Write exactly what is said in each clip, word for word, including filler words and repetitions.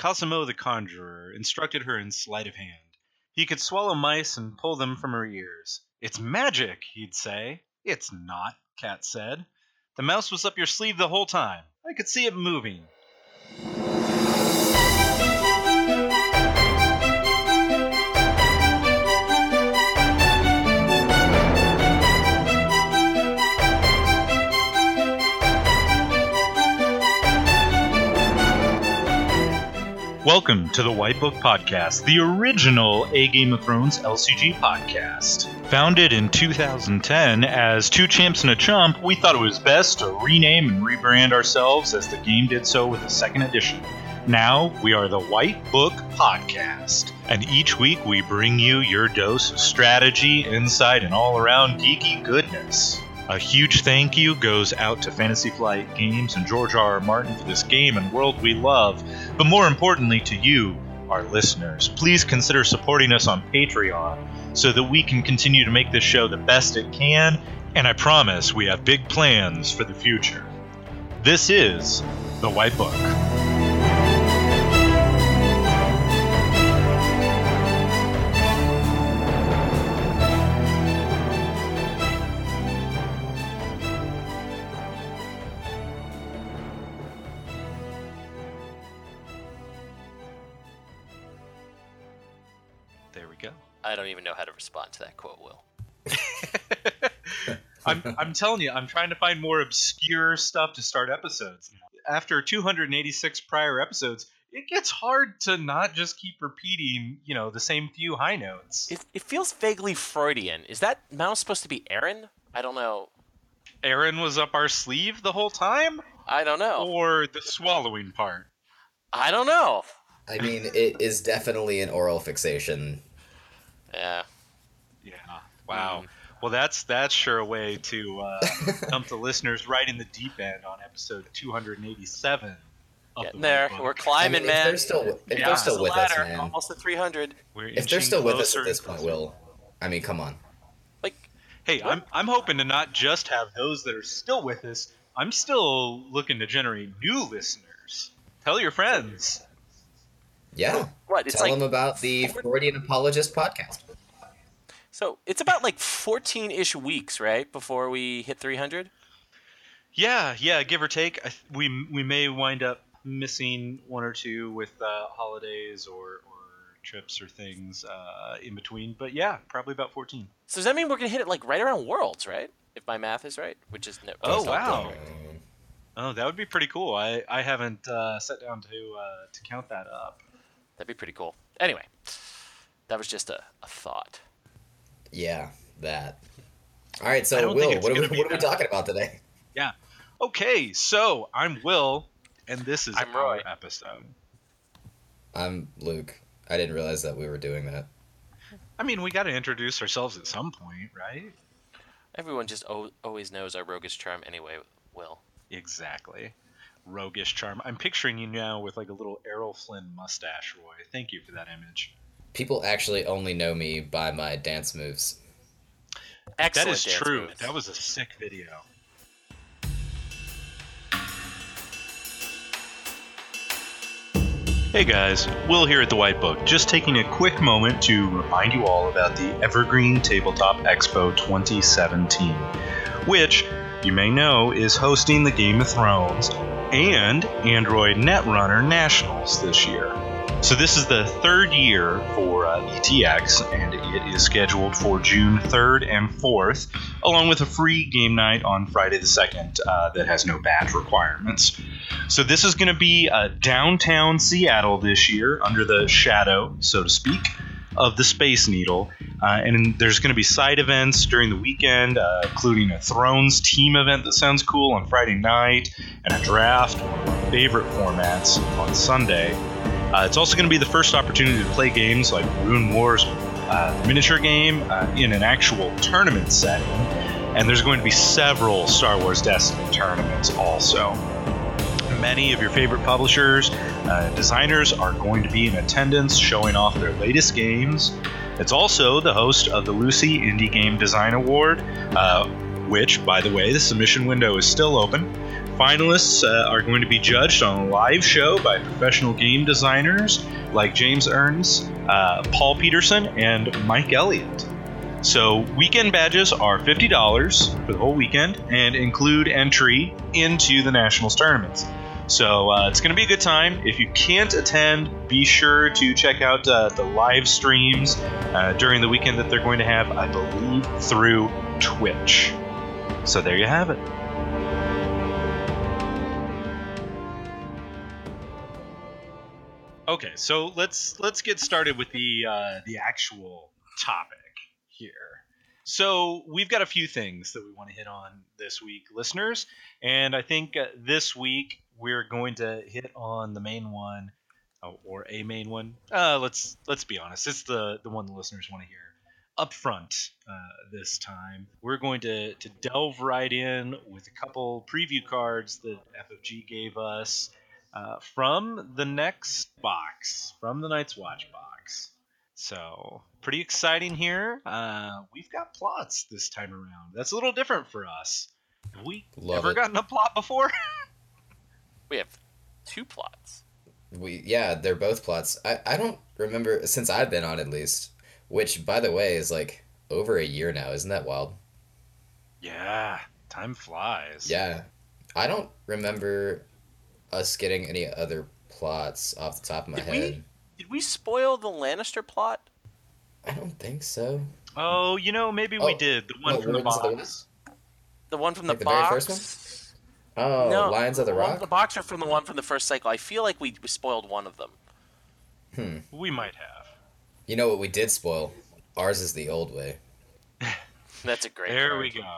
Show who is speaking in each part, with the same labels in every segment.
Speaker 1: Cosimo the Conjurer instructed her in sleight of hand. He could swallow mice and pull them from her ears. It's magic, he'd say. It's not, Cat said. The mouse was up your sleeve the whole time. I could see it moving. Welcome to the White Book Podcast, the original A Game of Thrones L C G podcast. Founded in two thousand ten as Two Champs and a Chump, we thought it was best to rename and rebrand ourselves as the game did so with the second edition. Now, we are the White Book Podcast, and each week we bring you your dose of strategy, insight, and all-around geeky goodness. A huge thank you goes out to Fantasy Flight Games and George R. R. Martin for this game and world we love, but more importantly to you, our listeners. Please consider supporting us on Patreon so that we can continue to make this show the best it can, and I promise we have big plans for the future. This is The White Book.
Speaker 2: I don't even know how to respond to that quote, Will.
Speaker 1: I'm, I'm telling you, I'm trying to find more obscure stuff to start episodes. After two hundred eighty-six prior episodes, it gets hard to not just keep repeating, you know, the same few high notes.
Speaker 2: It, it feels vaguely Freudian. Is that mouse supposed to be Aaron? I don't know.
Speaker 1: Aaron was up our sleeve the whole time?
Speaker 2: I don't know.
Speaker 1: Or the swallowing part?
Speaker 2: I don't know.
Speaker 3: I mean, it is definitely an oral fixation.
Speaker 2: Yeah.
Speaker 1: Yeah. Wow. Mm. Well, that's that's sure a way to uh, dump the listeners right in the deep end on episode two hundred eighty-seven.
Speaker 2: Getting the there. We're climbing, I mean, man.
Speaker 3: If they're still, if
Speaker 1: yeah.
Speaker 3: they're still with
Speaker 2: ladder,
Speaker 3: us, man.
Speaker 2: Almost at three hundred.
Speaker 1: We're
Speaker 3: if they're still with us at this point, Will, I mean, come on.
Speaker 2: Like,
Speaker 1: hey, what? I'm I'm hoping to not just have those that are still with us. I'm still looking to generate new listeners. Tell your friends.
Speaker 3: Yeah.
Speaker 2: What? It's
Speaker 3: Tell
Speaker 2: like
Speaker 3: them about the Freudian Apologist podcast.
Speaker 2: So it's about like fourteen-ish weeks, right, before we hit three hundred?
Speaker 1: Yeah, yeah, give or take. I, we we may wind up missing one or two with uh, holidays or, or trips or things uh, in between. But yeah, probably about fourteen.
Speaker 2: So does that mean we're going to hit it like right around Worlds, right? If my math is right, which is no.
Speaker 1: Oh, wow. Oh, that would be pretty cool. I, I haven't uh, sat down to uh, to count that up.
Speaker 2: That'd be pretty cool. Anyway, that was just a, a thought.
Speaker 3: Yeah, that. All right, so Will, what are, we, what are we talking about today?
Speaker 1: Yeah. Okay, so I'm Will, and this is
Speaker 2: I'm
Speaker 1: our
Speaker 2: Roy.
Speaker 1: episode.
Speaker 3: I'm Luke. I didn't realize that we were doing that.
Speaker 1: I mean, we got to introduce ourselves at some point, right?
Speaker 2: Everyone just o- always knows our roguish charm anyway, Will.
Speaker 1: Exactly. Roguish charm. I'm picturing you now with like a little Errol Flynn mustache, Roy. Thank you for that image.
Speaker 3: People actually only know me by my dance moves.
Speaker 2: Excellent.
Speaker 1: That is
Speaker 2: dance
Speaker 1: true.
Speaker 2: moves.
Speaker 1: That was a sick video. Hey guys, Will here at the White Book, just taking a quick moment to remind you all about the Evergreen Tabletop Expo twenty seventeen, which, you may know, is hosting the Game of Thrones and Android Netrunner Nationals this year. So this is the third year for uh, E T X, and it is scheduled for June third and fourth, along with a free game night on Friday the second uh, that has no badge requirements. So this is going to be uh, downtown Seattle this year, under the shadow, so to speak, of the Space Needle. Uh, and there's going to be side events during the weekend, uh, including a Thrones team event that sounds cool on Friday night, and a draft, one of my favorite formats, on Sunday. Uh, it's also going to be the first opportunity to play games like Rune Wars uh, miniature game uh, in an actual tournament setting. And there's going to be several Star Wars Destiny tournaments also. Many of your favorite publishers, uh, designers are going to be in attendance showing off their latest games. It's also the host of the Lucy Indie Game Design Award, uh, which, by the way, the submission window is still open. finalists uh, are going to be judged on a live show by professional game designers like James Ernst, uh, Paul Peterson, and Mike Elliott. So weekend badges are fifty dollars for the whole weekend and include entry into the Nationals tournaments. So uh, it's going to be a good time. If you can't attend, be sure to check out uh, the live streams uh, during the weekend that they're going to have, I believe, through Twitch. So there you have it. Okay, so let's let's get started with the uh, the actual topic here. So we've got a few things that we want to hit on this week, listeners, and I think uh, this week we're going to hit on the main one, oh, or a main one. Uh, let's let's be honest, it's the the one the listeners want to hear up front. Uh, this time we're going to to delve right in with a couple preview cards that F F G gave us uh, from the next box, from the Night's Watch box. So, pretty exciting here. Uh, we've got plots this time around. That's a little different for us. Have we
Speaker 3: Love
Speaker 1: ever
Speaker 3: it.
Speaker 1: gotten a plot before?
Speaker 2: We have two plots.
Speaker 3: We yeah, they're both plots. I, I don't remember, since I've been on at least, which, by the way, is like over a year now. Isn't that wild?
Speaker 1: Yeah, time flies.
Speaker 3: Yeah. I don't remember us getting any other plots off the top of my
Speaker 2: Did
Speaker 3: head.
Speaker 2: we did we spoil the Lannister plot?
Speaker 3: I don't think so.
Speaker 1: Oh, you know, maybe we
Speaker 3: Oh,
Speaker 1: did. The one
Speaker 3: no,
Speaker 1: from the
Speaker 3: Wardens of the
Speaker 1: box.
Speaker 3: West?
Speaker 2: The one from
Speaker 3: Like
Speaker 2: the,
Speaker 3: the very
Speaker 2: box?
Speaker 3: first Oh,
Speaker 2: No,
Speaker 3: Lions of the
Speaker 2: one
Speaker 3: Rock?
Speaker 2: from the box or from the one from the first cycle? I feel like we, we spoiled one of them.
Speaker 3: Hmm.
Speaker 1: We might have.
Speaker 3: You know what we did spoil? Ours is the old way.
Speaker 2: That's a great
Speaker 1: There
Speaker 2: card.
Speaker 1: we go.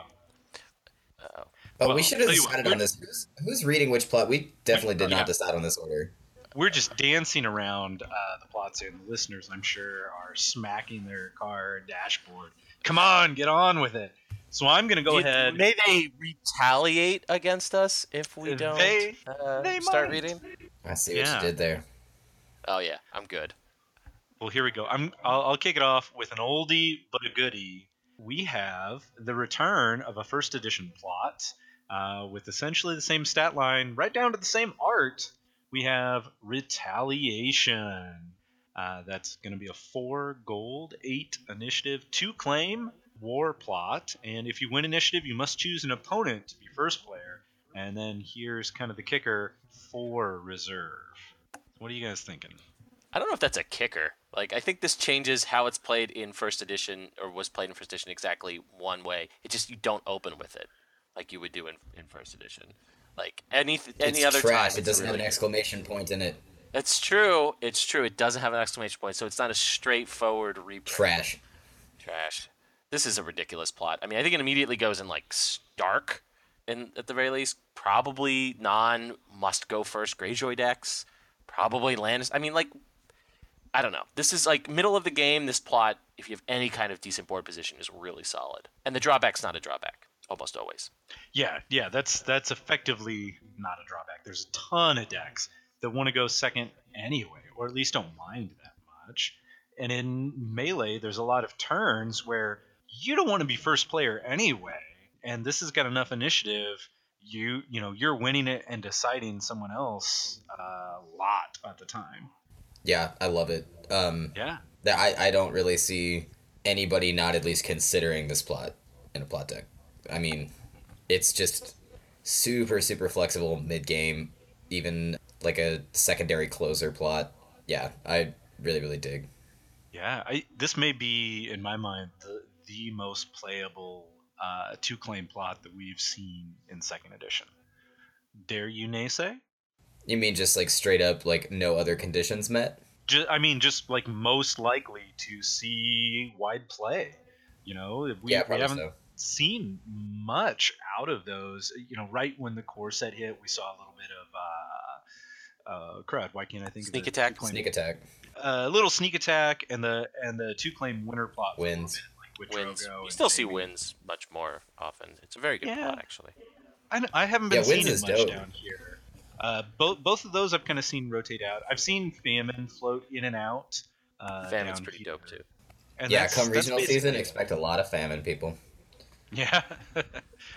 Speaker 2: Uh-oh.
Speaker 3: Oh,
Speaker 1: Well,
Speaker 3: we should have
Speaker 1: tell you what,
Speaker 3: decided
Speaker 1: we're-
Speaker 3: on this. Who's, who's reading which plot? We definitely did
Speaker 1: Yeah.
Speaker 3: not decide on this order.
Speaker 1: We're just dancing around uh, the plots here, and the listeners, I'm sure, are smacking their car dashboard. Come on, get on with it. So I'm going to go
Speaker 2: You-
Speaker 1: ahead.
Speaker 2: May they retaliate against us if we don't
Speaker 1: They-
Speaker 2: uh,
Speaker 1: they
Speaker 2: start
Speaker 1: might.
Speaker 2: reading?
Speaker 3: I see what
Speaker 1: Yeah.
Speaker 3: you did there.
Speaker 2: Oh yeah, I'm good.
Speaker 1: Well, here we go. I'm. I'll, I'll kick it off with an oldie but a goodie. We have the return of a first edition plot uh, with essentially the same stat line, right down to the same art. We have Retaliation. Uh, that's going to be a four gold, eight initiative, two claim war plot. And if you win initiative, you must choose an opponent to be first player. And then here's kind of the kicker: four reserve. What are you guys thinking?
Speaker 2: I don't know if that's a kicker. Like, I think this changes how it's played in first edition, or was played in first edition exactly one way. It just, you don't open with it like you would do in, in first edition. Like any any
Speaker 3: it's
Speaker 2: other
Speaker 3: trash.
Speaker 2: time,
Speaker 3: It doesn't
Speaker 2: really,
Speaker 3: have an exclamation point in it.
Speaker 2: It's true. It's true. It doesn't have an exclamation point, so it's not a straightforward reprint.
Speaker 3: Trash.
Speaker 2: Trash. This is a ridiculous plot. I mean, I think it immediately goes in like Stark, in at the very least. Probably non must go first Greyjoy decks. Probably Lannister. I mean, like, I don't know. This is like middle of the game. This plot, if you have any kind of decent board position, is really solid. And the drawback's not a drawback. Almost always.
Speaker 1: Yeah, yeah, that's that's effectively not a drawback. There's a ton of decks that want to go second anyway, or at least don't mind that much. And in Melee, there's a lot of turns where you don't want to be first player anyway, and this has got enough initiative. You you know you're winning it and deciding someone else a lot at the time.
Speaker 3: Yeah, I love it. Um,
Speaker 1: Yeah,
Speaker 3: that I, I don't really see anybody not at least considering this plot in a plot deck. I mean, it's just super, super flexible mid-game, even like a secondary closer plot. Yeah, I really, really dig.
Speaker 1: yeah. I, this may be, in my mind, the the most playable uh, two claim plot that we've seen in second edition. Dare you naysay?
Speaker 3: You mean just like straight up, like no other conditions met?
Speaker 1: Just, I mean, just like most likely to see wide play. You know, we,
Speaker 3: yeah,
Speaker 1: we
Speaker 3: probably
Speaker 1: haven't
Speaker 3: so.
Speaker 1: seen much out of those. You know, right when the core set hit, we saw a little bit of uh, uh, crud. Why can't I think
Speaker 2: Sneak
Speaker 1: of the
Speaker 2: attack?
Speaker 1: two-claim-
Speaker 3: Sneak attack.
Speaker 1: A uh, little sneak attack and the and the two claim winner plot for a little
Speaker 3: Wins.
Speaker 1: bit, like with
Speaker 2: Wins.
Speaker 1: Drogo
Speaker 2: You
Speaker 1: and
Speaker 2: still see
Speaker 1: Jaime.
Speaker 2: wins much more often. It's a very good
Speaker 1: Yeah.
Speaker 2: plot, actually.
Speaker 1: I, I haven't been
Speaker 3: Yeah, Wins
Speaker 1: seeing it
Speaker 3: is
Speaker 1: much
Speaker 3: dope.
Speaker 1: down here. Uh, both both of those I've kind of seen rotate out. I've seen Famine float in and out. Uh,
Speaker 2: Famine's
Speaker 1: down
Speaker 2: pretty
Speaker 1: here.
Speaker 2: dope, too.
Speaker 1: And
Speaker 3: Yeah,
Speaker 1: that's-
Speaker 3: come
Speaker 1: that's
Speaker 3: regional season,
Speaker 1: basically-
Speaker 3: expect a lot of famine, people.
Speaker 1: Yeah.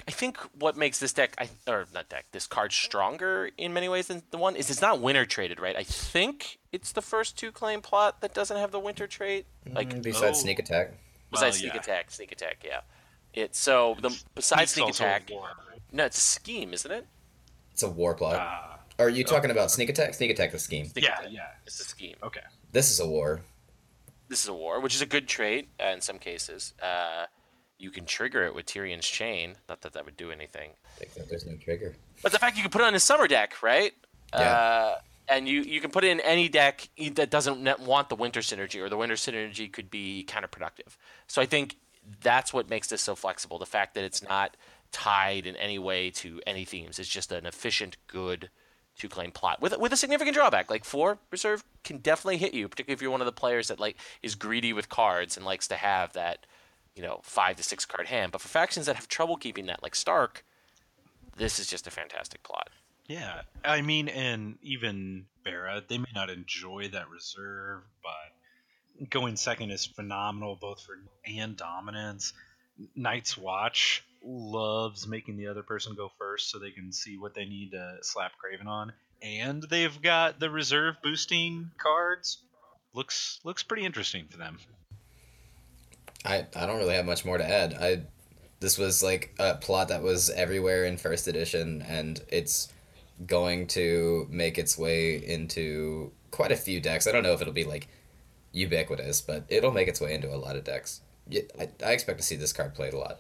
Speaker 2: I think what makes this deck, I, or not deck, this card stronger in many ways than the one is it's not winter traded, right? I think it's the first two claim plot that doesn't have the winter trait. Like
Speaker 3: Mm, besides
Speaker 1: Oh.
Speaker 3: sneak attack.
Speaker 2: besides
Speaker 1: Well,
Speaker 2: sneak
Speaker 1: yeah.
Speaker 2: attack, sneak attack, yeah. It so the besides
Speaker 1: Sneak's
Speaker 2: sneak
Speaker 1: also a
Speaker 2: attack,
Speaker 1: war.
Speaker 2: no, it's a scheme, isn't it?
Speaker 3: It's a war plot.
Speaker 1: Uh,
Speaker 3: Are you talking about sneak attack? Sneak attack the scheme.
Speaker 2: Sneak
Speaker 1: yeah,
Speaker 2: attack.
Speaker 1: yeah.
Speaker 2: It's a scheme.
Speaker 1: Okay.
Speaker 3: This is a war.
Speaker 2: This is a war, which is a good trait uh, in some cases. Uh, you can trigger it with Tyrion's Chain. Not that that would do anything.
Speaker 3: Like that there's no trigger.
Speaker 2: But the fact you can put it on his summer deck, right?
Speaker 3: Yeah.
Speaker 2: Uh, and you, you can put it in any deck that doesn't net- want the winter synergy, or the winter synergy could be counterproductive. So I think that's what makes this so flexible. The fact that it's not tied in any way to any themes. It's just an efficient, good two-claim plot with with a significant drawback. Like four reserve can definitely hit you, particularly if you're one of the players that like is greedy with cards and likes to have that, you know, five to six card hand. But for factions that have trouble keeping that, like Stark, this is just a fantastic plot.
Speaker 1: Yeah, I mean, and even Barra, they may not enjoy that reserve, but going second is phenomenal, both for and dominance. Night's Watch loves making the other person go first so they can see what they need to slap Craven on, and they've got the reserve boosting cards. Looks looks pretty interesting for them.
Speaker 3: I, I don't really have much more to add. I this was like a plot that was everywhere in first edition, and it's going to make its way into quite a few decks. I don't know if it'll be like ubiquitous, but it'll make its way into a lot of decks. Yeah, I, I expect to see this card played a lot.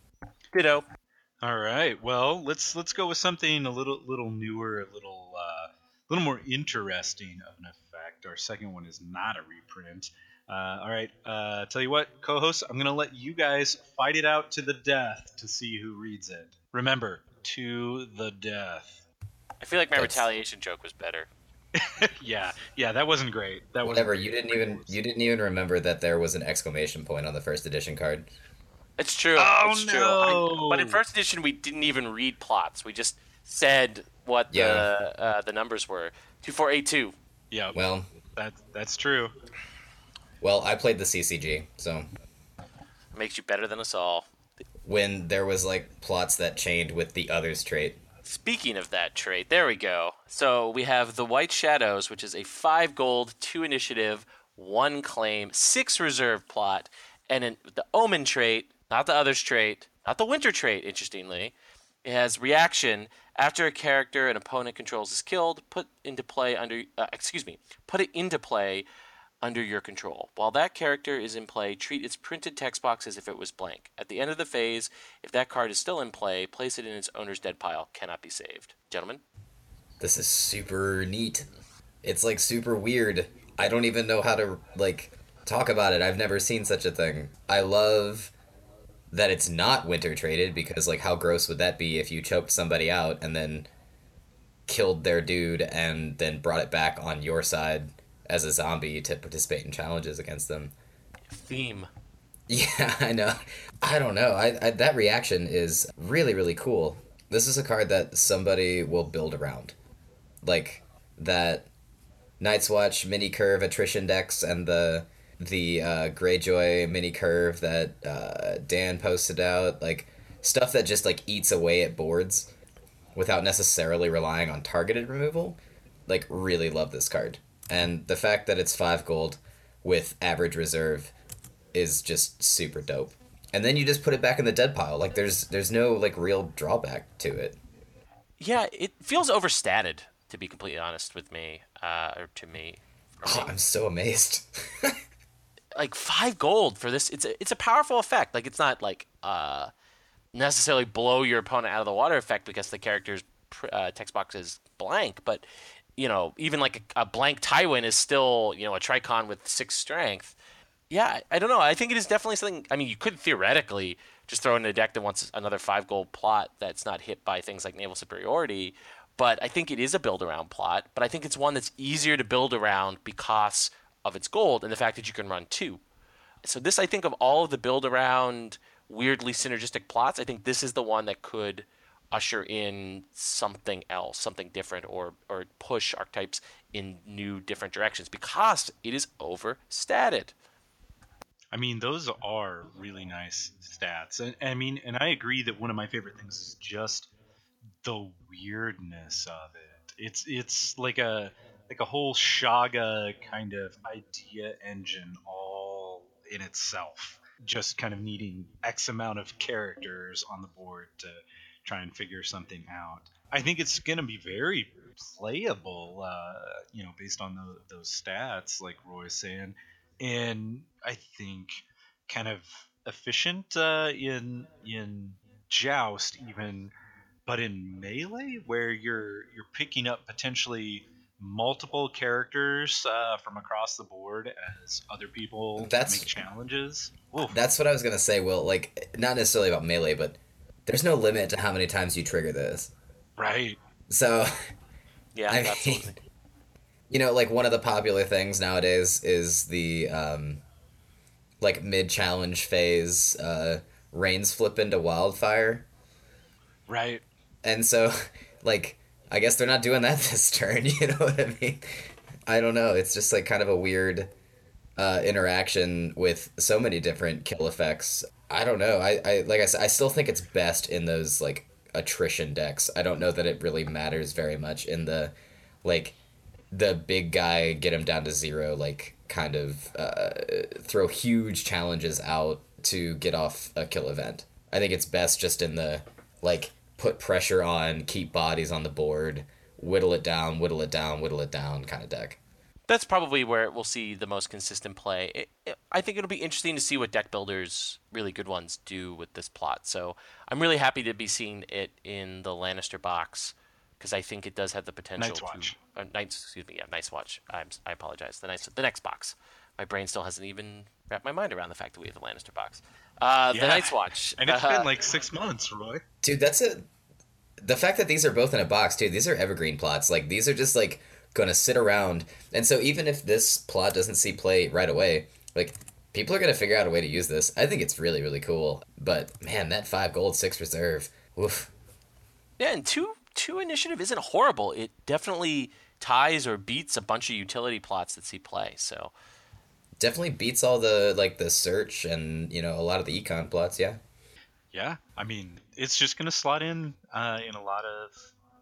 Speaker 2: Ditto.
Speaker 1: All right, well, let's let's go with something a little little newer, a little uh, little more interesting of an effect. Our second one is not a reprint. Uh, all right, uh, tell you what, co-hosts, I'm gonna let you guys fight it out to the death to see who reads it. Remember, to the death.
Speaker 2: I feel like my
Speaker 3: That's-
Speaker 2: retaliation joke was better.
Speaker 1: yeah, yeah, that wasn't great. That was
Speaker 3: Whatever. You didn't even you didn't even remember that there was an exclamation point on the first edition card.
Speaker 2: It's true.
Speaker 1: Oh,
Speaker 2: it's true. I-
Speaker 1: no.
Speaker 2: but in first edition, we didn't even read plots. We just said what
Speaker 3: Yeah.
Speaker 2: the uh, the numbers were. Two four eight two.
Speaker 1: Yeah,
Speaker 3: Well,
Speaker 1: that that's true.
Speaker 3: well, I played the C C G, so
Speaker 2: Makes you better than us all.
Speaker 3: when there was like plots that chained with the others trait.
Speaker 2: Speaking of that trait, there we go. So we have the White Shadows, which is a five gold, two initiative, one claim, six reserve plot, and in the Omen trait, not the others trait, not the Winter trait. Interestingly, it has reaction after a character an opponent controls is killed. Put into play under, uh, excuse me, put it into play under your control. While that character is in play, treat its printed text box as if it was blank. At the end of the phase, if that card is still in play, place it in its owner's dead pile. Cannot be saved. Gentlemen?
Speaker 3: This is super neat. It's like super weird. I don't even know how to like talk about it. I've never seen such a thing. I love that it's not winter traded because like how gross would that be if you choked somebody out and then killed their dude and then brought it back on your side as a zombie to participate in challenges against them.
Speaker 2: Theme.
Speaker 3: Yeah, I know. I don't know. I, I that reaction is really really cool. This is a card that somebody will build around, like that Night's Watch mini curve attrition decks and the the uh, Greyjoy mini curve that uh, Dan posted out, like stuff that just like eats away at boards without necessarily relying on targeted removal. Like really love this card, and the fact that it's five gold with average reserve is just super dope. And then you just put it back in the dead pile. Like there's there's no like real drawback to it.
Speaker 2: Yeah, it feels overstated, to be completely honest with me, uh, or to me.
Speaker 3: Oh, I'm so amazed.
Speaker 2: Like five gold for this, it's a, it's a powerful effect. Like it's not like uh, necessarily blow your opponent out of the water effect because the character's uh, text box is blank, but you know, even like a, a blank Tywin is still, you know, a Tricon with six strength. Yeah, I don't know. I think it is definitely something. I mean, you could theoretically just throw in a deck that wants another five gold plot that's not hit by things like naval superiority, but I think it is a build around plot. But I think it's one that's easier to build around because of its gold and the fact that you can run two. So this, I think, of all of the build around weirdly synergistic plots, I think this is the one that could usher in something else, something different, or or push archetypes in new different directions because it is overstated.
Speaker 1: I mean, those are really nice stats. And I mean, and I agree that one of my favorite things is just the weirdness of it. It's it's like a like a whole Shaga kind of idea engine all in itself. Just kind of needing X amount of characters on the board to try and figure something out. I think it's going to be very playable, uh, you know, based on the, those stats, like Roy is saying, and I think kind of efficient uh, in in Joust even, but in Melee where you're you're picking up potentially multiple characters uh, from across the board as other people
Speaker 3: That's
Speaker 1: make challenges. Oof.
Speaker 3: that's what I was gonna say. Will, like, not necessarily about Melee, but there's no limit to how many times you trigger this.
Speaker 1: Right.
Speaker 3: So,
Speaker 2: Yeah,
Speaker 3: I mean,
Speaker 2: absolutely.
Speaker 3: you know, like one of the popular things nowadays is the um, like mid challenge phase uh, rains flip into wildfire,
Speaker 1: Right.
Speaker 3: and so like I guess they're not doing that this turn. You know what I mean? I don't know. It's just like kind of a weird uh, interaction with so many different kill effects. I don't know. I, I like I said, I still think it's best in those like attrition decks. I don't know that it really matters very much in the like the big guy get him down to zero, like kind of uh, throw huge challenges out to get off a kill event. I think it's best just in the like put pressure on, keep bodies on the board, whittle it down, whittle it down, whittle it down kind of deck.
Speaker 2: That's probably where we'll see the most consistent play. It, it, I think it'll be interesting to see what deck builders, really good ones, do with this plot. So I'm really happy to be seeing it in the Lannister box because I think it does have the potential
Speaker 1: Night's Watch.
Speaker 2: to. Uh, Night's, excuse me, yeah, Night's Watch. I'm, I apologize. The next, the next box. My brain still hasn't even wrapped my mind around the fact that we have the Lannister box. Uh,
Speaker 1: Yeah.
Speaker 2: The Night's Watch.
Speaker 1: And it's
Speaker 2: uh,
Speaker 1: been like six months, Roy.
Speaker 3: Dude, that's a the fact that these are both in a box, dude. These are evergreen plots. Like these are just like gonna sit around, and so even if this plot doesn't see play right away, like people are gonna figure out a way to use this. I think it's really really cool. But man, that five gold, six reserve, woof.
Speaker 2: Yeah, and two two initiative isn't horrible. It definitely ties or beats a bunch of utility plots that see play. So
Speaker 3: Definitely beats all the like the search and you know a lot of the econ plots. Yeah.
Speaker 1: Yeah, I mean, it's just going to slot in uh, in a lot of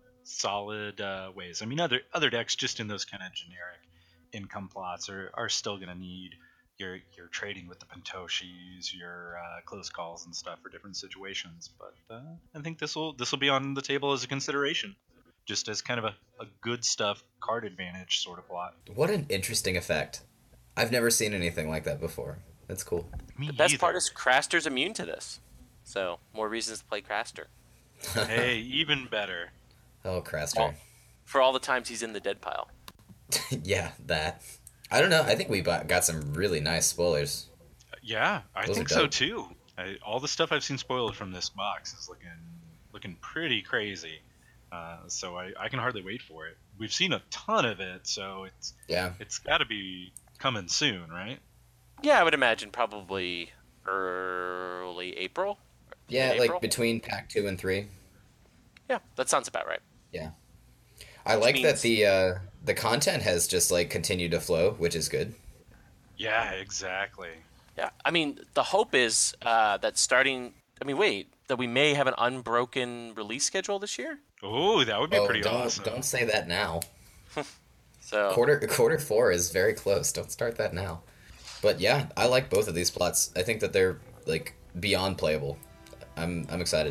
Speaker 1: solid uh, ways. I mean, other other decks just in those kind of generic income plots are, are still going to need your your trading with the Pentoshis, your uh, close calls and stuff for different situations. But uh, I think this will this will be on the table as a consideration, just as kind of a, a good stuff card advantage sort of plot.
Speaker 3: What an interesting effect. I've never seen anything like that before. That's cool.
Speaker 1: Me
Speaker 2: the best
Speaker 1: either.
Speaker 2: part is Craster's immune to this. So more reasons to play Craster.
Speaker 1: Hey, even better.
Speaker 3: Oh, Craster.
Speaker 2: All- For all the times he's in the dead pile.
Speaker 3: Yeah, that. I don't know. I think we bought, got some really nice spoilers.
Speaker 1: Yeah, I
Speaker 3: Those
Speaker 1: think
Speaker 3: are
Speaker 1: so
Speaker 3: dope.
Speaker 1: too. I, all the stuff I've seen spoiled from this box is looking looking pretty crazy. Uh, so I, I can hardly wait for it. We've seen a ton of it, so it's
Speaker 3: Yeah.
Speaker 1: it's got to be coming soon, right?
Speaker 2: Yeah, I would imagine probably early April.
Speaker 3: Yeah,
Speaker 2: April?
Speaker 3: like between pack two and three.
Speaker 2: Yeah, that sounds about right.
Speaker 3: Yeah. I
Speaker 2: Which
Speaker 3: like
Speaker 2: means-
Speaker 3: that the uh, the content has just like continued to flow, which is good.
Speaker 1: Yeah, exactly.
Speaker 2: Yeah, I mean, the hope is uh, that starting. I mean, wait, that we may have an unbroken release schedule this year.
Speaker 1: Oh, that would be
Speaker 3: oh,
Speaker 1: pretty
Speaker 3: don't
Speaker 1: awesome.
Speaker 3: don't say that now.
Speaker 2: So
Speaker 3: Quarter quarter four is very close. Don't start that now. But yeah, I like both of these plots. I think that they're like beyond playable. I'm I'm excited.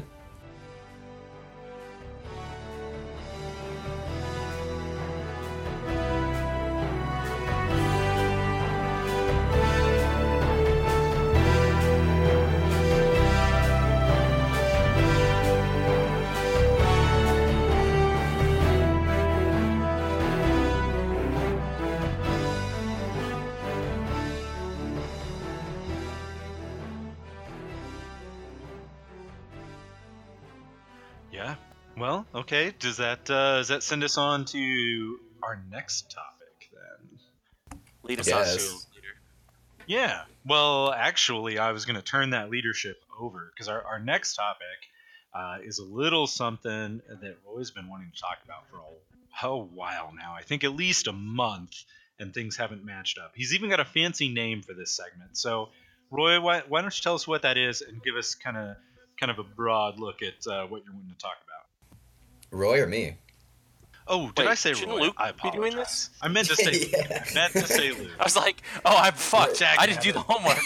Speaker 1: Yeah. Well, okay. Does that uh, does that send us on to our next topic then?
Speaker 2: lead us
Speaker 3: Yes.
Speaker 2: on to later.
Speaker 1: Yeah. Well, actually, I was going to turn that leadership over because our, our next topic uh, is a little something that Roy's been wanting to talk about for a, a while now. I think at least a month, and things haven't matched up. He's even got a fancy name for this segment. So Roy, why, why don't you tell us what that is and give us kind of kind of a broad look at uh, what you're wanting to talk about?
Speaker 3: Roy or me?
Speaker 1: Oh, did
Speaker 2: Wait,
Speaker 1: I say
Speaker 2: shouldn't
Speaker 1: Roy?
Speaker 2: Luke
Speaker 1: I
Speaker 2: be doing this?
Speaker 1: apologize. I meant to say Luke.
Speaker 3: Yeah.
Speaker 1: I meant to say Luke.
Speaker 2: I was like, oh, I'm fucked.
Speaker 1: Jack
Speaker 2: I didn't do the homework.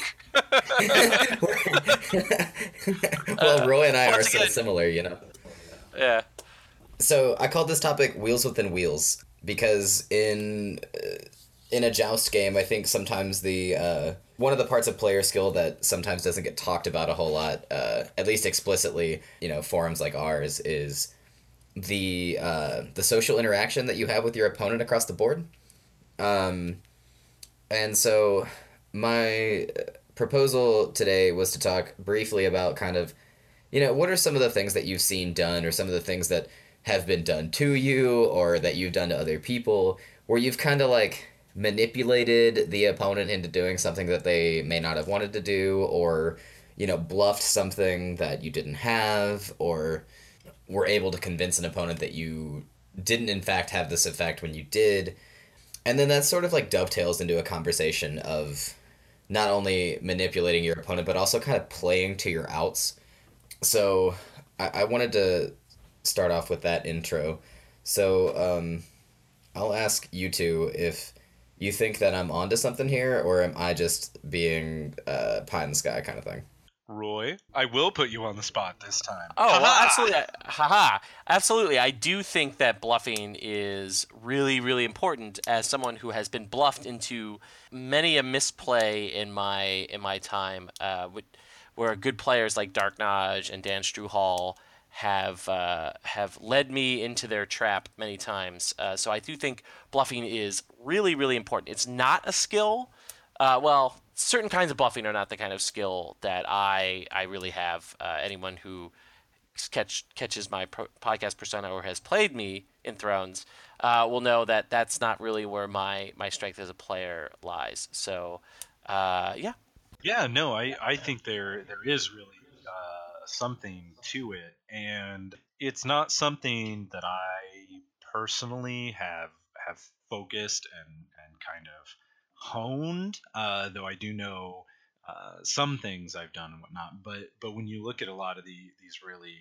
Speaker 3: Well, Roy and I
Speaker 2: once
Speaker 3: are so
Speaker 2: again-
Speaker 3: similar, you know.
Speaker 2: Yeah.
Speaker 3: So I called this topic "Wheels Within Wheels" because in uh, in a joust game, I think sometimes the uh, one of the parts of player skill that sometimes doesn't get talked about a whole lot, uh, at least explicitly, you know, forums like ours, is the uh, the social interaction that you have with your opponent across the board. Um, and so my proposal today was to talk briefly about kind of, you know, what are some of the things that you've seen done or some of the things that have been done to you or that you've done to other people where you've kind of like manipulated the opponent into doing something that they may not have wanted to do, or, you know, bluffed something that you didn't have, or were able to convince an opponent that you didn't in fact have this effect when you did. And then that sort of like dovetails into a conversation of not only manipulating your opponent, but also kind of playing to your outs. So I, I wanted to start off with that intro. So um, I'll ask you two if you think that I'm onto something here, or am I just being uh, pie in the sky kind of thing?
Speaker 1: Roy, I will put you on the spot this time.
Speaker 2: Oh, well,
Speaker 1: Ha-ha!
Speaker 2: absolutely. I- Haha. Absolutely. I do think that bluffing is really, really important as someone who has been bluffed into many a misplay in my in my time, uh, where good players like Dark Naj and Dan Struhal have uh, have led me into their trap many times. Uh, so I do think bluffing is really, really important. It's not a skill. Uh, well, certain kinds of bluffing are not the kind of skill that I I really have. Uh, anyone who catch catches my pro- podcast persona or has played me in Thrones uh, will know that that's not really where my my strength as a player lies. So, uh, yeah.
Speaker 1: Yeah, no, I, I think there there is really uh, something to it, and it's not something that I personally have have focused and, and kind of honed. Uh, though I do know uh, some things I've done and whatnot. But but when you look at a lot of the these really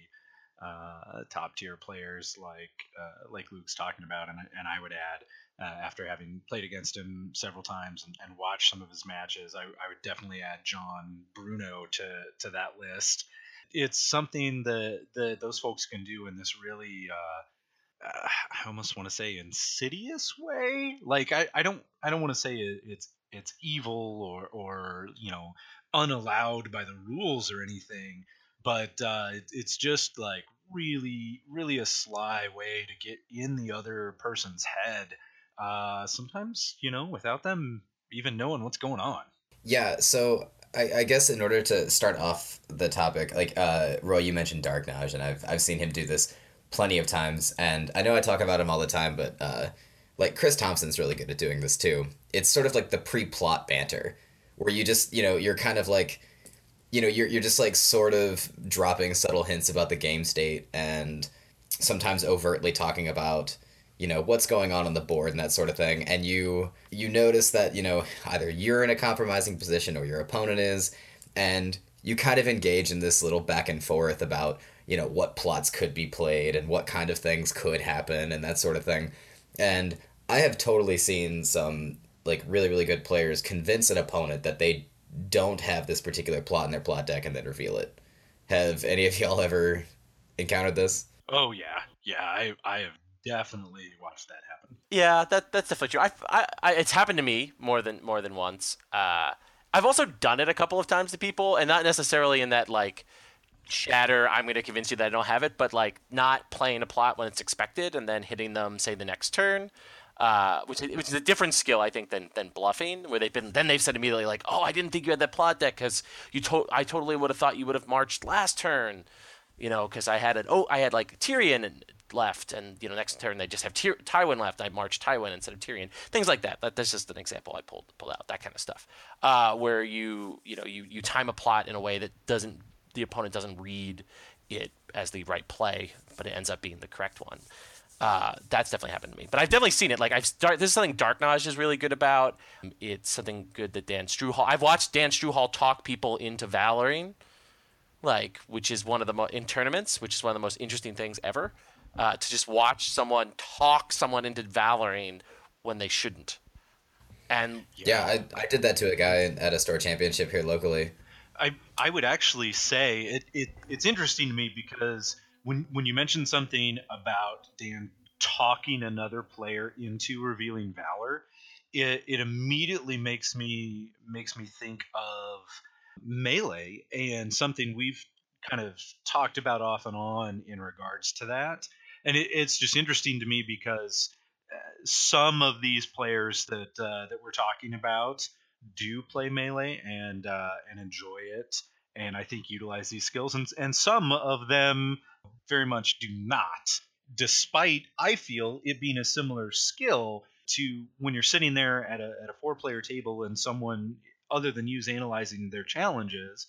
Speaker 1: uh, top tier players like uh, like Luke's talking about, and and I would add. Uh, after having played against him several times and, and watched some of his matches, I, I would definitely add John Bruno to, to that list. It's something that, that those folks can do in this really, uh, uh, I almost want to say insidious way. Like I, I don't I don't want to say it, it's it's evil or or you know unallowed by the rules or anything, but uh, it, it's just like really really a sly way to get in the other person's head, uh, sometimes, you know, without them even knowing what's going on.
Speaker 3: Yeah, so I, I guess in order to start off the topic, like uh, Roy, you mentioned Dark Naj, and I've I've seen him do this plenty of times, and I know I talk about him all the time, but uh, like Chris Thompson's really good at doing this too. It's sort of like the pre-plot banter, where you just you know you're kind of like, you know you're you're just like sort of dropping subtle hints about the game state, and sometimes overtly talking about you know what's going on on the board and that sort of thing, and you you notice that you know either you're in a compromising position or your opponent is, and you kind of engage in this little back and forth about you know what plots could be played and what kind of things could happen and that sort of thing. And I have totally seen some like really really good players convince an opponent that they don't have this particular plot in their plot deck and then reveal it. Have any of y'all ever encountered this?
Speaker 1: Oh yeah, yeah, I I have definitely watched that happen.
Speaker 2: Yeah, that that's definitely true. I, I, I, it's happened to me more than more than once. Uh, I've also done it a couple of times to people, and not necessarily in that like shatter. I'm going to convince you that I don't have it, but like not playing a plot when it's expected, and then hitting them say the next turn, uh, which which is a different skill I think than than bluffing, where they've been then they've said immediately like, oh, I didn't think you had that plot deck because you to- I totally would have thought you would have marched last turn, you know, because I had an oh I had like Tyrion and. left, and you know next turn they just have Tyr- Tywin left. I march Tywin instead of Tyrion. Things like that. that. That's just an example I pulled pulled out. That kind of stuff, uh, where you you know you, you time a plot in a way that doesn't the opponent doesn't read it as the right play, but it ends up being the correct one. Uh, that's definitely happened to me. But I've definitely seen it. Like I've start. This is something Darknage is really good about. It's something good that Dan Struhal. I've watched Dan Struhal talk people into Valorine, like which is one of the mo- in tournaments, which is one of the most interesting things ever. Uh, to just watch someone talk someone into Valorine when they shouldn't. And
Speaker 3: yeah, I I did that to a guy at a store championship here locally.
Speaker 1: I I would actually say it, it it's interesting to me because when when you mention something about Dan talking another player into revealing Valor, it, it immediately makes me makes me think of Melee and something we've kind of talked about off and on in regards to that. And it, it's just interesting to me because uh, some of these players that uh, that we're talking about do play Melee and uh, and enjoy it, and I think utilize these skills, and and some of them very much do not. Despite I feel it being a similar skill to when you're sitting there at a at a four player table and someone other than you's analyzing their challenges,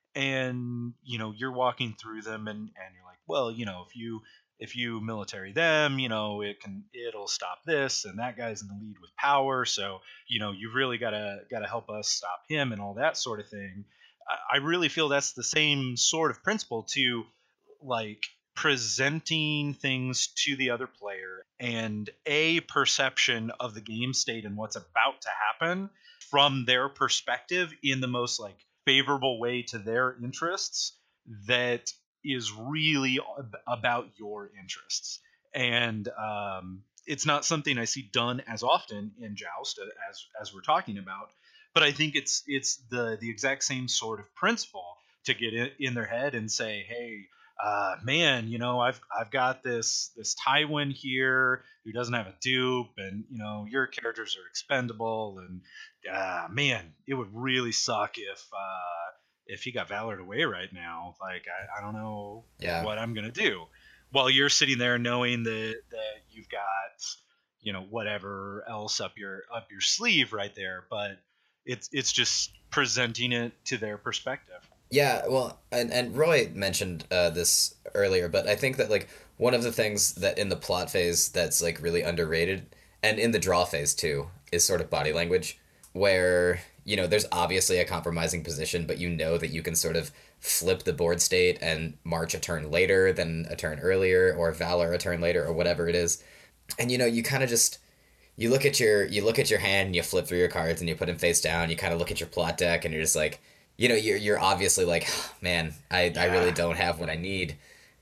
Speaker 1: and you know you're walking through them and and you're like, well, you know if you if you military them, you know it can it'll stop this, and that guy's in the lead with power, so you know you've really got to got to help us stop him and all that sort of thing. I, I really feel that's the same sort of principle to like presenting things to the other player and a perception of the game state and what's about to happen from their perspective in the most like favorable way to their interests that is really ab- about your interests. And um, it's not something I see done as often in Joust as as we're talking about, but I think it's it's the the exact same sort of principle to get in, in their head and say, hey, uh, man, you know, I've I've got this this Tywin here who doesn't have a dupe, and you know, your characters are expendable, and uh, man, it would really suck if uh, if he got Valored away right now. Like, I, I don't know
Speaker 3: Yeah.
Speaker 1: what I'm gonna do. While you're sitting there knowing that that you've got, you know, whatever else up your up your sleeve right there, but it's it's just presenting it to their perspective.
Speaker 3: Yeah, well, and and Roy mentioned uh, this earlier, but I think that like one of the things that in the plot phase that's like really underrated, and in the draw phase too, is sort of body language, where you know there's obviously a compromising position, but you know that you can sort of flip the board state and march a turn later than a turn earlier, or valor a turn later, or whatever it is, and you know you kind of just you look at your you look at your hand and you flip through your cards and you put them face down. You kind of look at your plot deck and you're just like, you know, you're you're obviously like, man, I,
Speaker 1: Yeah.
Speaker 3: I really don't have what I need.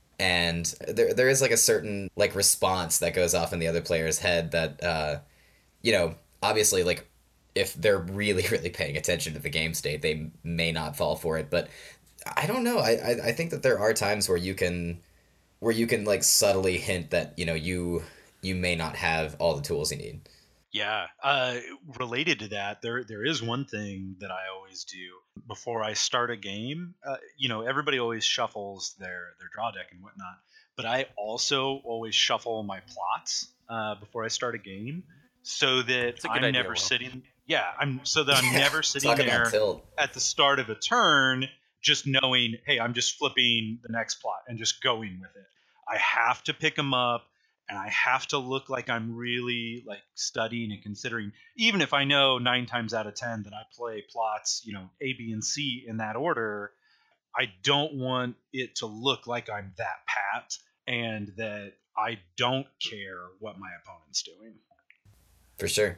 Speaker 3: And there there is like a certain like response that goes off in the other player's head that uh you know, obviously like if they're really, really paying attention to the game state, they may not fall for it. But I don't know. I, I, I think that there are times where you can where you can like subtly hint that, you know, you you may not have all the tools you need.
Speaker 1: Yeah. Uh, related to that, there there is one thing that I always do before I start a game. Uh, you know, everybody always shuffles their their draw deck and whatnot, but I also always shuffle my plots uh, before I start a game, so that
Speaker 2: It's a good
Speaker 1: I'm
Speaker 2: idea,
Speaker 1: never
Speaker 2: Will.
Speaker 1: sitting. Yeah, I'm so that I'm never sitting
Speaker 3: Talk
Speaker 1: there
Speaker 3: about tilt.
Speaker 1: at the start of a turn, just knowing, hey, I'm just flipping the next plot and just going with it. I have to pick them up, and I have to look like I'm really like studying and considering, even if I know nine times out of ten that I play plots, you know, A, B, and C in that order. I don't want it to look like I'm that pat and that I don't care what my opponent's doing.
Speaker 3: For sure.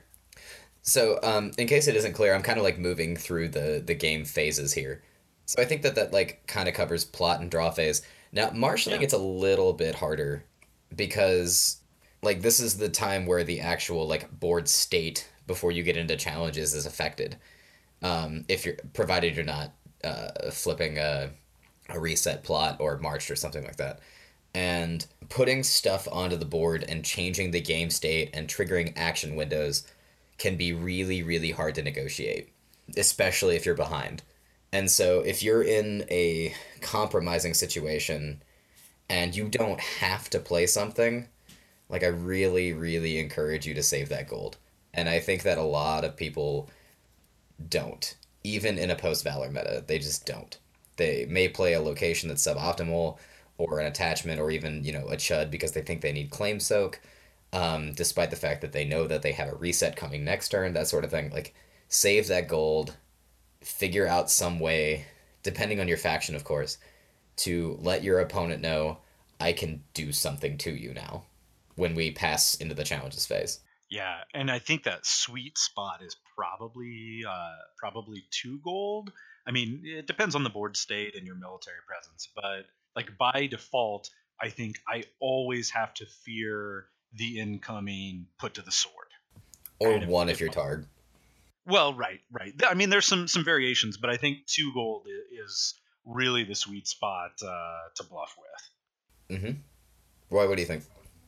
Speaker 3: So, um, in case it isn't clear, I'm kind of like moving through the the game phases here. So I think that that like kind of covers plot and draw phase. Now, marshaling
Speaker 1: Yeah.
Speaker 3: gets a little bit harder because like this is the time where the actual like board state before you get into challenges is affected. Um, if you're provided you're not uh, flipping a a reset plot or marched or something like that. And putting stuff onto the board and changing the game state and triggering action windows can be really, really hard to negotiate, especially if you're behind. And so if you're in a compromising situation and you don't have to play something, like I really, really encourage you to save that gold. And I think that a lot of people don't. Even in a post-Valor meta, they just don't. They may play a location that's suboptimal, or an attachment or even, you know, a chud because they think they need claim soak, um, despite the fact that they know that they have a reset coming next turn, that sort of thing. Like, save that gold, figure out some way, depending on your faction, of course, to let your opponent know, I can do something to you now when we pass into the challenges phase.
Speaker 1: Yeah, and I think that sweet spot is probably uh, probably two gold. I mean, it depends on the board state and your military presence, but like by default, I think I always have to fear the incoming put to the sword.
Speaker 3: Or
Speaker 1: And if,
Speaker 3: one if
Speaker 1: if
Speaker 3: you're tarred.
Speaker 1: Well, right, right. I mean, there's some some variations, but I think two gold is really the sweet spot uh, to bluff with.
Speaker 3: Mm-hmm. Roy, what do you think?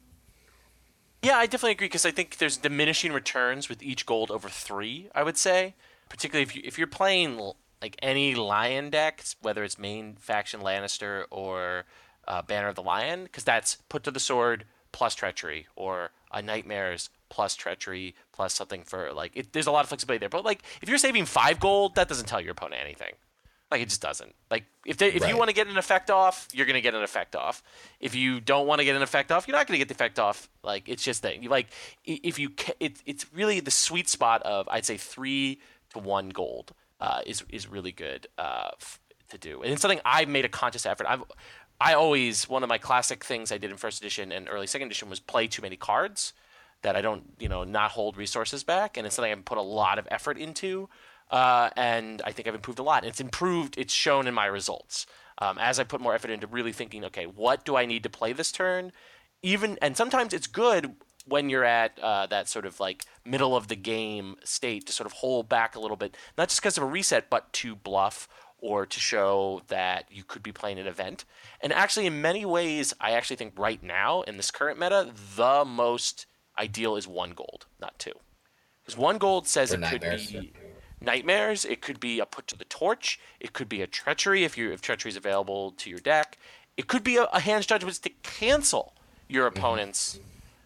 Speaker 2: Yeah, I definitely agree because I think there's diminishing returns with each gold over three. I would say, particularly if you if you're playing like any Lion deck, whether it's main faction Lannister or uh, Banner of the Lion, because that's put to the sword plus treachery, or a Nightmares plus treachery plus something for like. It, there's a lot of flexibility there, but like if you're saving five gold, that doesn't tell your opponent anything. Like it just doesn't. Like if they, if
Speaker 3: Right.
Speaker 2: you want to get an effect off, you're gonna get an effect off. If you don't want to get an effect off, you're not gonna get the effect off. Like it's just that you like if you it, it's really the sweet spot of I'd say three to one gold uh, is is really good uh, f- to do, and it's something I've made a conscious effort. I've I always one of my classic things I did in first edition and early second edition was play too many cards that I don't you know not hold resources back, and it's something I've put a lot of effort into. Uh, and I think I've improved a lot. It's improved. It's shown in my results um, as I put more effort into really thinking. Okay, what do I need to play this turn? Even and sometimes it's good when you're at uh, that sort of like middle of the game state to sort of hold back a little bit, not just because of a reset, but to bluff or to show that you could be playing an event. And actually, in many ways, I actually think right now in this current meta, the most ideal is one gold, not two, because one gold says
Speaker 3: For
Speaker 2: it
Speaker 3: Nightmares.
Speaker 2: could be. Nightmares. It could be a put to the torch. It could be a treachery if you if treachery is available to your deck. It could be a, a hand's judgment to cancel your opponent's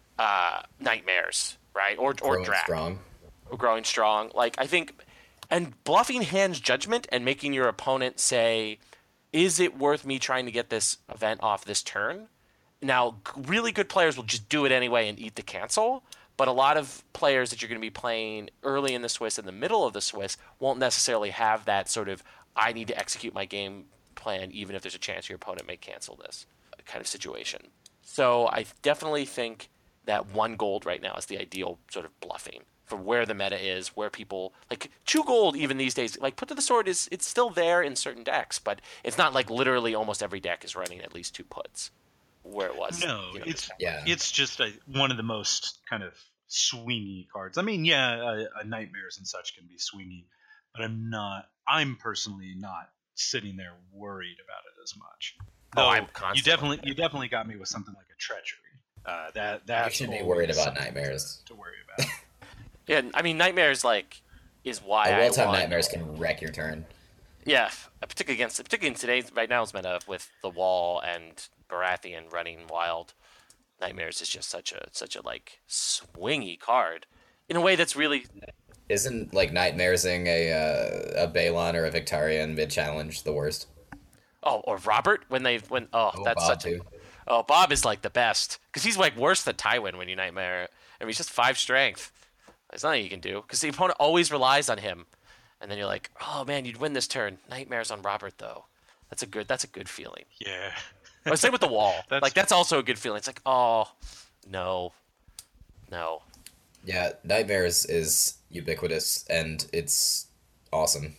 Speaker 2: uh, nightmares, right? Or or
Speaker 3: Growing
Speaker 2: draft.
Speaker 3: strong.
Speaker 2: Or growing strong. Like I think, and bluffing hand's judgment and making your opponent say, "Is it worth me trying to get this event off this turn?" Now, really good players will just do it anyway and eat the cancel. But a lot of players that you're going to be playing early in the Swiss, in the middle of the Swiss, won't necessarily have that sort of, I need to execute my game plan even if there's a chance your opponent may cancel this kind of situation. So I definitely think that one gold right now is the ideal sort of bluffing for where the meta is, where people, like two gold even these days, like put to the sword is, it's still there in certain decks, but it's not like literally almost every deck is running at least two puts where it was.
Speaker 1: No,
Speaker 2: you know,
Speaker 1: it's
Speaker 3: Yeah.
Speaker 1: it's just a, one of the most kind of swingy cards. I mean, yeah, a, a nightmares and such can be swingy, but I'm not. I'm personally not sitting there worried about it as much.
Speaker 2: Oh,
Speaker 1: Though
Speaker 2: I'm
Speaker 1: you
Speaker 2: constantly.
Speaker 1: definitely you definitely got me with something like a treachery. Uh, that
Speaker 3: You
Speaker 1: that's
Speaker 3: should be
Speaker 1: always
Speaker 3: worried about
Speaker 1: something
Speaker 3: Nightmares.
Speaker 1: to worry about.
Speaker 2: Yeah, I mean, Nightmares like is why
Speaker 3: A
Speaker 2: I
Speaker 3: well-timed
Speaker 2: want.
Speaker 3: Nightmares can wreck your turn.
Speaker 2: Yeah, particularly against, particularly in today's right now is meta with the Wall and Baratheon running wild. Nightmares is just such a such a like swingy card, in a way that's really.
Speaker 3: Isn't like Nightmaresing a uh, a Balon or a Victarion mid challenge the worst?
Speaker 2: Oh, or Robert when they when oh,
Speaker 3: Oh,
Speaker 2: that's
Speaker 3: Bob
Speaker 2: such a.
Speaker 3: too.
Speaker 2: Oh, Bob is like the best because he's like worse than Tywin when you Nightmare. I mean, he's just five strength. There's nothing you can do because the opponent always relies on him, and then you're like, oh man, you'd win this turn. Nightmares on Robert though. That's a good. That's a good feeling.
Speaker 1: Yeah.
Speaker 2: Or same with the Wall.
Speaker 1: That's-
Speaker 2: Like that's also a good feeling. It's like, oh, no, no.
Speaker 3: Yeah, Nightmares is ubiquitous and it's awesome.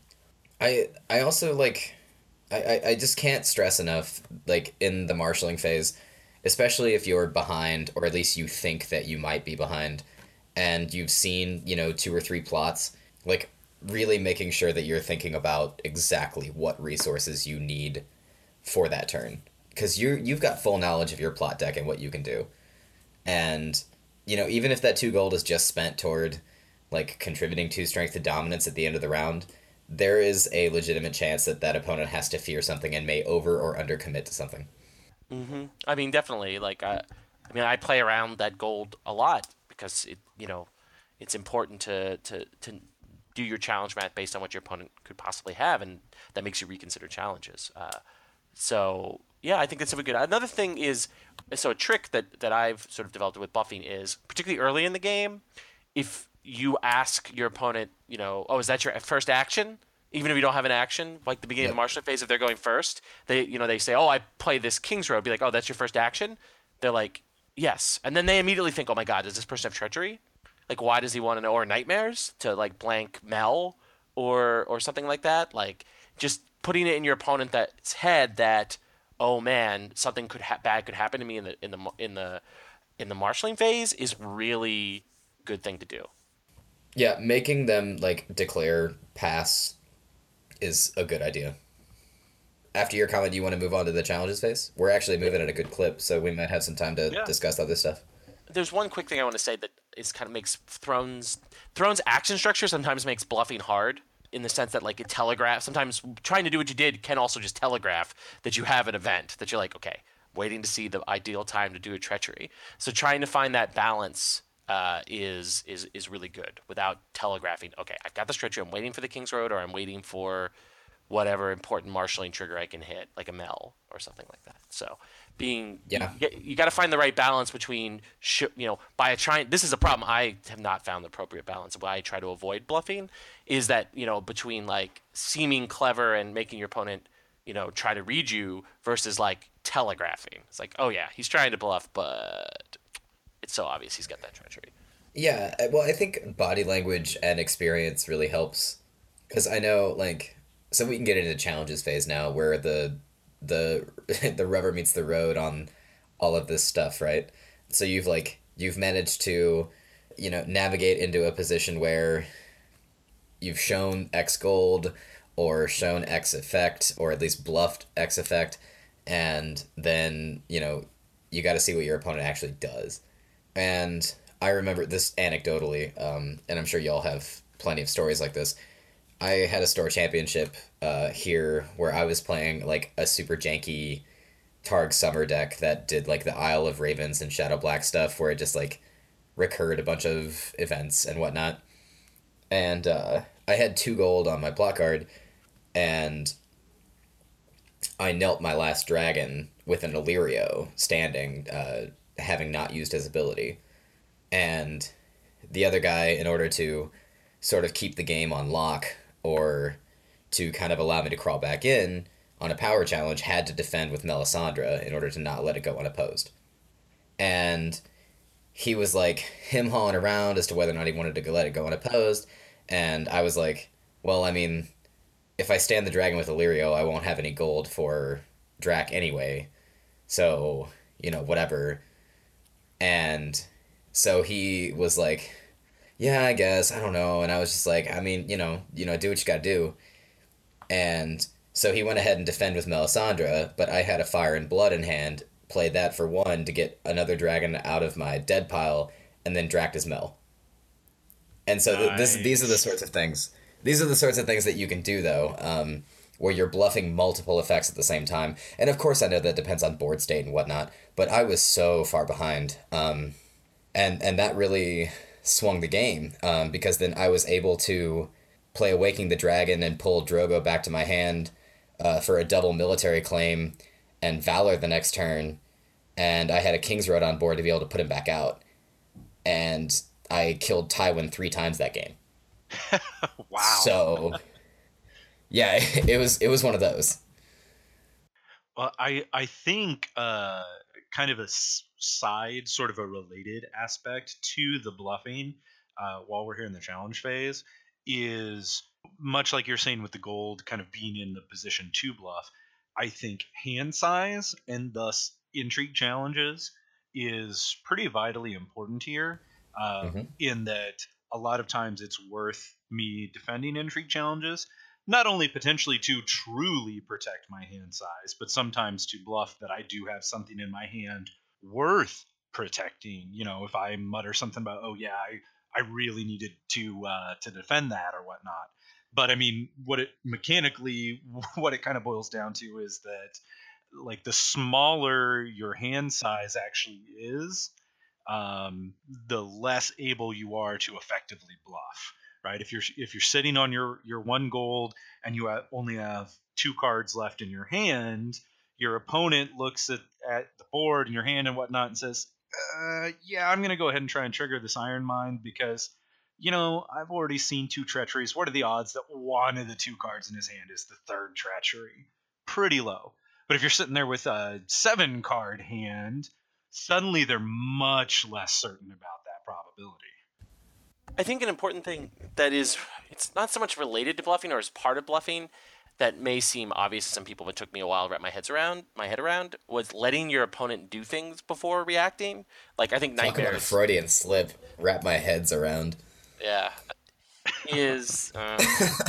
Speaker 3: I I also like I, I, I just can't stress enough, like in the marshalling phase, especially if you're behind, or at least you think that you might be behind, and you've seen, you know, two or three plots, like really making sure that you're thinking about exactly what resources you need for that turn. Because you you've got full knowledge of your plot deck and what you can do. And, you know, even if that two gold is just spent toward, like, contributing two strength to dominance at the end of the round, there is a legitimate chance that that opponent has to fear something and may over or under commit to something.
Speaker 2: Mm-hmm. I mean, definitely. Like, I, I mean, I play around that gold a lot because it, you know, it's important to to to do your challenge math based on what your opponent could possibly have, and that makes you reconsider challenges. Uh, So yeah, I think that's a good. Another thing is, so a trick that that I've sort of developed with bluffing is particularly early in the game, if you ask your opponent, you know, oh, is that your first action? Even if you don't have an action, like the beginning of
Speaker 3: Yep.
Speaker 2: the marshalling phase, if they're going first, they, you know, they say, oh, I play this King's Road. Be like, oh, that's your first action. They're like, yes, and then they immediately think, oh my God, does this person have treachery? Like, why does he want to know? Or nightmares to like blank Mel, or or something like that. Like, just putting it in your opponent's head that, oh man, something could ha- bad could happen to me in the in the in the in the marshalling phase is really good thing to do.
Speaker 3: Yeah, making them like declare pass is a good idea. After your comment, do you want to move on to the challenges phase? We're actually moving at a good clip, so we might have some time to
Speaker 1: Yeah.
Speaker 3: discuss other stuff.
Speaker 2: There's one quick thing I want to say that is kind of makes Thrones Thrones action structure sometimes makes bluffing hard in the sense that like it telegraphs. Sometimes trying to do what you did can also just telegraph that you have an event that you're like, okay, waiting to see the ideal time to do a treachery. So trying to find that balance uh, is is is really good without telegraphing. Okay, I've got this treachery. I'm waiting for the King's Road, or I'm waiting for whatever important marshalling trigger I can hit, like a Mel or something like that. So being
Speaker 3: Yeah.
Speaker 2: you, you got to find the right balance between sh- you know by a trying. This is a problem I have not found the appropriate balance of why I try to avoid bluffing is that you know between like seeming clever and making your opponent you know try to read you versus like telegraphing. It's like, oh yeah, he's trying to bluff, but it's so obvious he's got that treachery.
Speaker 3: Yeah, uh, well, I think body language and experience really helps because I know like so we can get into challenges phase now where the the the rubber meets the road on all of this stuff, right? So you've like you've managed to you know navigate into a position where you've shown X gold or shown X effect or at least bluffed X effect and then you know you got to see what your opponent actually does. And I remember this anecdotally, um, and I'm sure y'all have plenty of stories like this. I had a store championship uh, here where I was playing like a super janky Targ Summer deck that did like the Isle of Ravens and Shadow Black stuff where it just like recurred a bunch of events and whatnot. And uh, I had two gold on my block card, and I knelt my last dragon with an Illyrio standing, uh, having not used his ability. And the other guy, in order to sort of keep the game on lock or to kind of allow me to crawl back in on a power challenge, had to defend with Melisandre in order to not let it go unopposed. And he was like him hawing around as to whether or not he wanted to let it go unopposed. And I was like, well, I mean, if I stand the dragon with Illyrio, I won't have any gold for Drac anyway. So, you know, whatever. And so he was like, yeah, I guess, I don't know. And I was just like, I mean, you know, you know, do what you gotta do. And so he went ahead and defended with Melisandre, but I had a Fire and Blood in hand, played that for one to get another dragon out of my dead pile, and then dracked his Mel. And so th- this, these are the sorts of things. These are the sorts of things that you can do, though, um, where you're bluffing multiple effects at the same time. And of course, I know that depends on board state and whatnot, but I was so far behind. Um, and, and that really swung the game, um, because then I was able to play Awakening the Dragon and pull Drogo back to my hand uh, for a double military claim and Valor the next turn. And I had a King's Road on board to be able to put him back out. And I killed Tywin three times that game.
Speaker 1: Wow.
Speaker 3: So, yeah, it was it was one of those.
Speaker 1: Well, I I think uh, kind of a s- side, sort of a related aspect to the bluffing uh, while we're here in the challenge phase is much like you're saying with the gold, kind of being in the position to bluff. I think hand size and thus intrigue challenges is pretty vitally important here. Uh,
Speaker 3: Hmm.
Speaker 1: in that a lot of times it's worth me defending intrigue challenges not only potentially to truly protect my hand size, but sometimes to bluff that I do have something in my hand worth protecting. You know, if I mutter something about, oh yeah, I, I really needed to uh, to defend that or whatnot. But I mean, what it mechanically, what it kind of boils down to is that like the smaller your hand size actually is, um, the less able you are to effectively bluff. Right? If you're if you're sitting on your your one gold and you have, only have two cards left in your hand, your opponent looks at, at the board and your hand and whatnot and says, uh, yeah, I'm going to go ahead and try and trigger this Iron Mind because, you know, I've already seen two treacheries. What are the odds that one of the two cards in his hand is the third treachery? Pretty low. But if you're sitting there with a seven card hand, suddenly they're much less certain about that probability.
Speaker 2: I think an important thing that is, it's not so much related to bluffing or as part of bluffing that may seem obvious to some people, but took me a while to wrap my heads around, my head around, was letting your opponent do things before reacting. Like, I think
Speaker 3: Talk
Speaker 2: Nightmares...
Speaker 3: about a Freudian slip, wrap my heads around.
Speaker 2: Yeah. Is... Uh,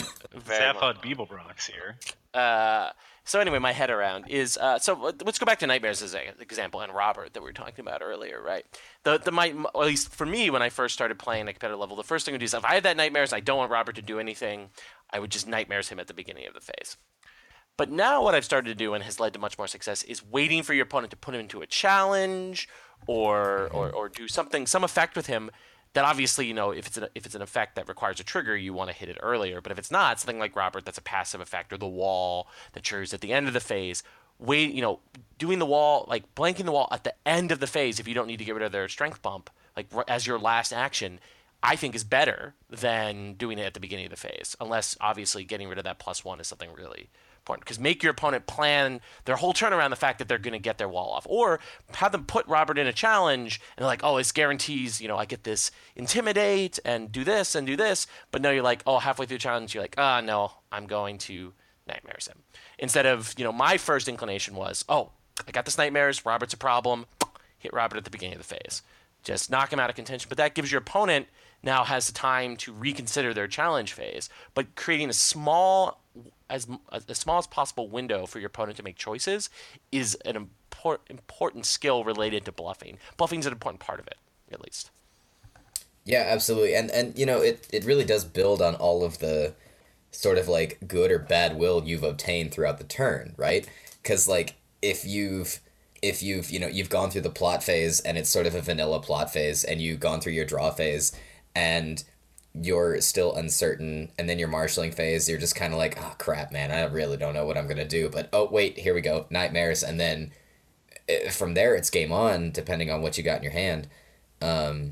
Speaker 1: Zaphod Beeblebrox here.
Speaker 2: Uh, so anyway, my head around is... Uh, so let's go back to Nightmares as an example, and Robert that we were talking about earlier, right? The the my At least for me, when I first started playing at competitive level, the first thing I would do is, if I had that Nightmares, I don't want Robert to do anything, I would just Nightmares him at the beginning of the phase. But now what I've started to do, and has led to much more success, is waiting for your opponent to put him into a challenge or or, or do something, some effect with him that obviously, you know, if it's an, if it's an effect that requires a trigger, you want to hit it earlier. But if it's not, something like Robert that's a passive effect, or the wall that triggers at the end of the phase, wait, you know, doing the wall, like blanking the wall at the end of the phase if you don't need to get rid of their strength bump, like as your last action, I think is better than doing it at the beginning of the phase, unless obviously getting rid of that plus one is something really important. Because make your opponent plan their whole turn around the fact that they're going to get their wall off, or have them put Robert in a challenge and they're like, oh, this guarantees, you know, I get this intimidate and do this and do this, but no, you're like, oh, halfway through the challenge, you're like, ah, oh, no, I'm going to Nightmares him. Instead of, you know, my first inclination was, oh, I got this Nightmares, Robert's a problem, hit Robert at the beginning of the phase. Just knock him out of contention. But that gives your opponent now has the time to reconsider their challenge phase, but creating a small, as as small as possible window for your opponent to make choices is an import, important skill related to bluffing. Bluffing is an important part of it, at least.
Speaker 3: Yeah, absolutely. And, and you know, it, it really does build on all of the sort of, like, good or bad will you've obtained throughout the turn, right? Because, like, if you've... if you've, you know, you've gone through the plot phase and it's sort of a vanilla plot phase, and you've gone through your draw phase and you're still uncertain, and then your marshalling phase, you're just kind of like, oh, crap, man, I really don't know what I'm going to do. But, oh, wait, here we go, Nightmares. And then from there, it's game on, depending on what you got in your hand. Um,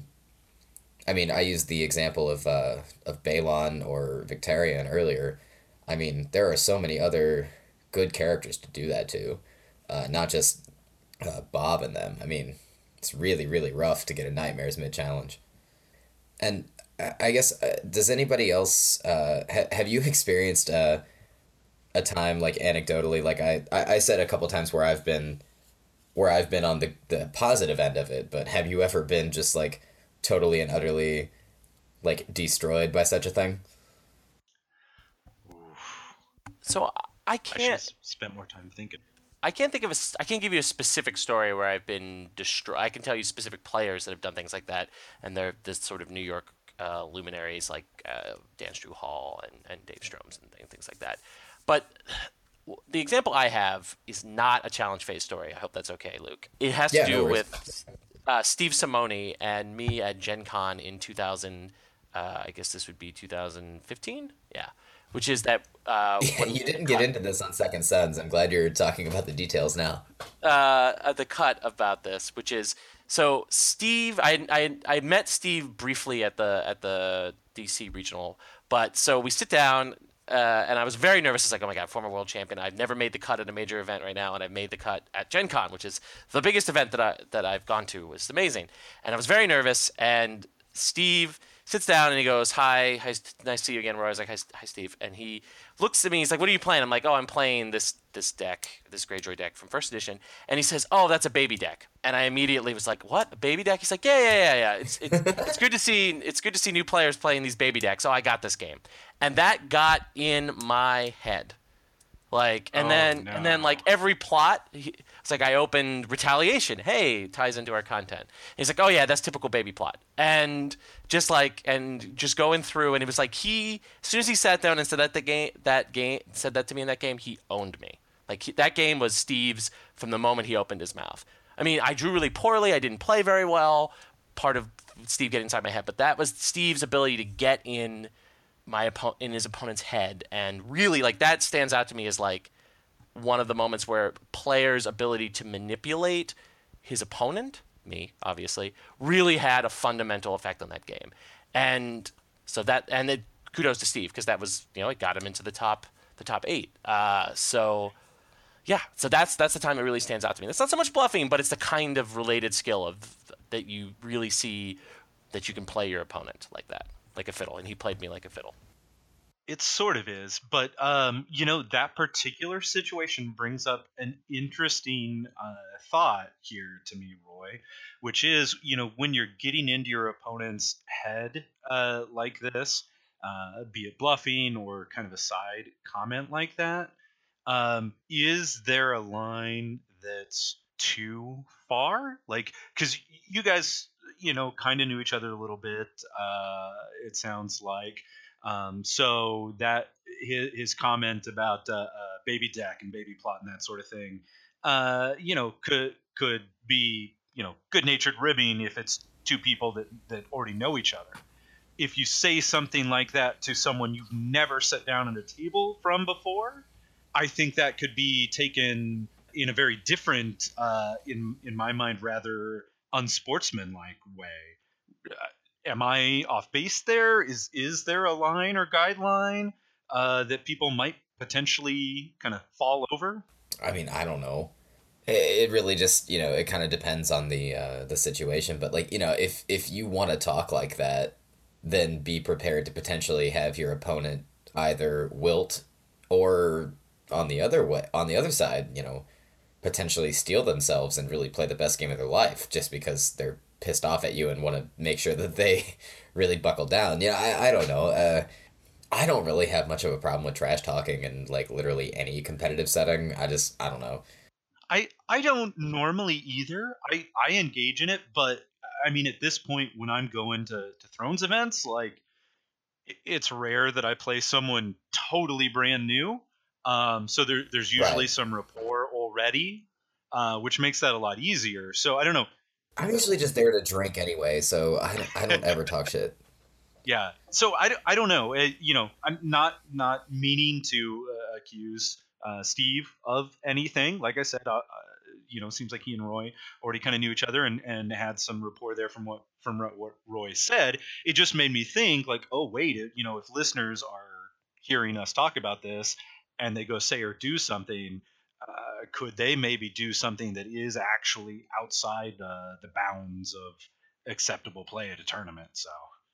Speaker 3: I mean, I used the example of, uh, of Balon or Victarion earlier. I mean, there are so many other good characters to do that to. Uh, not just... Uh, Bob and them. I mean, it's really, really rough to get a Nightmares mid-challenge. And uh, I guess, uh, does anybody else, uh, ha- have you experienced uh, a time, like, anecdotally, like I, I, I said a couple times where I've been, where I've been on the, the positive end of it, but have you ever been just, like, totally and utterly, like, destroyed by such a thing?
Speaker 2: So I can't...
Speaker 1: I should spend more time thinking.
Speaker 2: I can't think of a, I can't give you a specific story where I've been destroyed. I can tell you specific players that have done things like that, and they're this sort of New York uh, luminaries like uh, Dan Drew Hall and, and Dave Stroms and things like that. But the example I have is not a challenge phase story. I hope that's okay, Luke. It has to
Speaker 3: yeah,
Speaker 2: do
Speaker 3: no
Speaker 2: with uh, Steve Simone and me at Gen Con in two thousand. Uh, I guess this would be two thousand fifteen. Yeah. Which is that... Uh,
Speaker 3: you didn't get into this on Second Sons. I'm glad you're talking about the details now.
Speaker 2: Uh, the cut about this, which is... So, Steve... I, I, I met Steve briefly at the at the D C regional, but so we sit down, uh, and I was very nervous. It's like, oh my god, former world champion. I've never made the cut at a major event right now, and I've made the cut at Gen Con, which is the biggest event that, I, that I've gone to. It's amazing. And I was very nervous, and Steve... sits down and he goes, hi, hi, nice to see you again, Roy. I was like, hi, hi, Steve. And he looks at me, he's like, what are you playing? I'm like, oh, I'm playing this this deck, this Greyjoy deck from first edition. And he says, oh, that's a baby deck. And I immediately was like, what, a baby deck? He's like, yeah, yeah, yeah, yeah. It's it's, it's good to see it's good to see new players playing these baby decks. Oh, I got this game. And that got in my head. Like, and
Speaker 1: oh,
Speaker 2: then
Speaker 1: no.
Speaker 2: and then like every plot, he, it's like I opened Retaliation. Hey, ties into our content. And he's like, oh yeah, that's typical baby plot. And just like and just going through, and it was like he, as soon as he sat down and said that the game, that game said that to me in that game, he owned me. Like he, that game was Steve's from the moment he opened his mouth. I mean, I drew really poorly. I didn't play very well. Part of Steve getting inside my head, but that was Steve's ability to get in. my oppo- in his opponent's head, and really like that stands out to me as like one of the moments where players' ability to manipulate his opponent, me obviously, really had a fundamental effect on that game. And so that, and it, kudos to Steve, because that was, you know, it got him into the top, the top eight. Uh, so yeah, so that's that's the time it really stands out to me. It's not so much bluffing, but it's the kind of related skill of that you really see that you can play your opponent like that, like a fiddle, and he played me like a fiddle.
Speaker 1: It sort of is, but um, you know, that particular situation brings up an interesting uh, thought here to me, Roy, which is, you know, when you're getting into your opponent's head uh, like this, uh, be it bluffing or kind of a side comment like that, um, is there a line that's too far? Like, because you guys, you know, kind of knew each other a little bit, uh, it sounds like. Um, so that his, his comment about uh, uh, baby deck and baby plot and that sort of thing, uh, you know, could could be, you know, good-natured ribbing if it's two people that, that already know each other. If you say something like that to someone you've never sat down at a table from before, I think that could be taken in a very different, uh, in in my mind, rather unsportsmanlike way. Uh, Am I off base there? Is is there a line or guideline uh, that people might potentially kind of fall over?
Speaker 3: I mean, I don't know. It, it really just, you know, it kind of depends on the uh, the situation. But like, you know, if if you want to talk like that, then be prepared to potentially have your opponent either wilt or on the other way, on the other side, you know, potentially steal themselves and really play the best game of their life just because they're pissed off at you and want to make sure that they really buckle down. Yeah, I, I don't know. Uh, I don't really have much of a problem with trash talking in like literally any competitive setting. I just, I don't know.
Speaker 1: I I don't normally either. I, I engage in it, but I mean, at this point, when I'm going to, to Thrones events, like, it's rare that I play someone totally brand new. Um, so there, there's usually
Speaker 3: Right.
Speaker 1: some rapport already, uh, which makes that a lot easier. So I don't know.
Speaker 3: I'm usually just there to drink anyway, so I don't, I don't ever talk shit.
Speaker 1: Yeah. So I, I don't know. Uh, you know, I'm not not meaning to uh, accuse uh, Steve of anything. Like I said, uh, uh, you know, seems like he and Roy already kind of knew each other and, and had some rapport there from what from what Roy said. It just made me think like, oh wait, it, you know, if listeners are hearing us talk about this and they go say or do something, uh, could they maybe do something that is actually outside uh, the bounds of acceptable play at a tournament? So.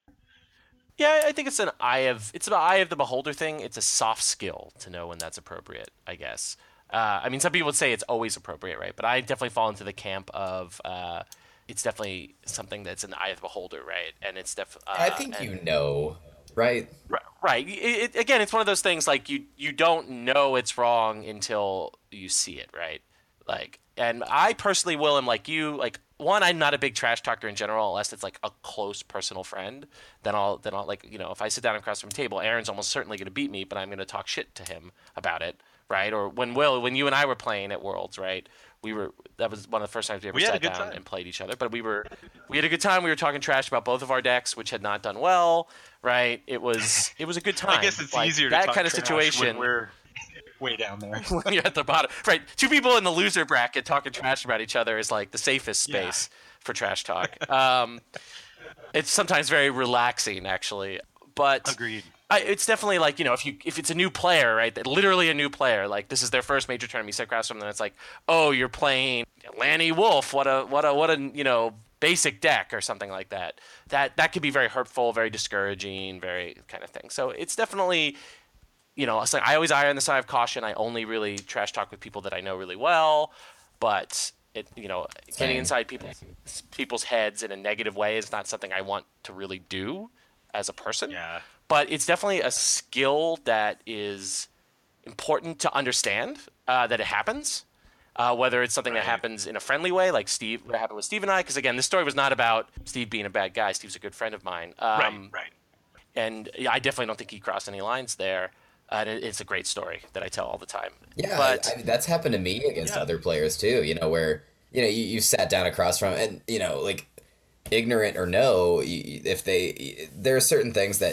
Speaker 2: Yeah, I think it's an eye of it's an eye of the beholder thing. It's a soft skill to know when that's appropriate, I guess. Uh, I mean, some people would say it's always appropriate, right? But I definitely fall into the camp of uh, it's definitely something that's an eye of the beholder, right? And it's definitely. Uh,
Speaker 3: I think
Speaker 2: and,
Speaker 3: you know, right?
Speaker 2: Right. right. It, it, again, it's one of those things like you you don't know it's wrong until you see it, right? Like, and I personally will am like you, like. One, I'm not a big trash talker in general, unless it's like a close personal friend. Then I'll, then I'll like, you know, if I sit down across from a table, Aaron's almost certainly going to beat me, but I'm going to talk shit to him about it, right? Or when Will, when you and I were playing at Worlds, right? We were that was one of the first times we ever
Speaker 1: We had a
Speaker 2: sat
Speaker 1: good
Speaker 2: down
Speaker 1: time.
Speaker 2: and played each other. But we were, we had a good time. We were talking trash about both of our decks, which had not done well, right? It was, it was a good time.
Speaker 1: I guess it's
Speaker 2: Like,
Speaker 1: easier to
Speaker 2: that
Speaker 1: talk
Speaker 2: kind of
Speaker 1: trash
Speaker 2: situation.
Speaker 1: when we're way down there.
Speaker 2: When you're at the bottom, right? Two people in the loser bracket talking trash about each other is like the safest space.
Speaker 1: Yeah.
Speaker 2: For trash talk. Um, it's sometimes very relaxing, actually. But
Speaker 1: Agreed.
Speaker 2: I, it's definitely like, you know, if you if it's a new player, right, that literally a new player, like this is their first major tournament, you sit across from them, it's like, oh, you're playing Lanny Wolf, what a what a what a you know basic deck or something like that. That that could be very hurtful, very discouraging, very kind of thing. So it's definitely, you know, it's like I always err on the side of caution. I only really trash talk with people that I know really well, but. It, you know, getting inside people's people's heads in a negative way is not something I want to really do as a person.
Speaker 1: Yeah.
Speaker 2: But it's definitely a skill that is important to understand uh, that it happens. Uh, whether it's something
Speaker 1: Right.
Speaker 2: that happens in a friendly way, like Steve, what happened with Steve and I, because again, this story was not about Steve being a bad guy. Steve's a good friend of mine. Um,
Speaker 1: Right. Right.
Speaker 2: And yeah, I definitely don't think he crossed any lines there. Uh, and it, it's a great story that I tell all the time.
Speaker 3: Yeah,
Speaker 2: But
Speaker 3: I, I, that's happened to me against
Speaker 1: Yeah.
Speaker 3: other players too. You know, where you know you, you sat down across from, and you know, like ignorant or no, you, if they there are certain things that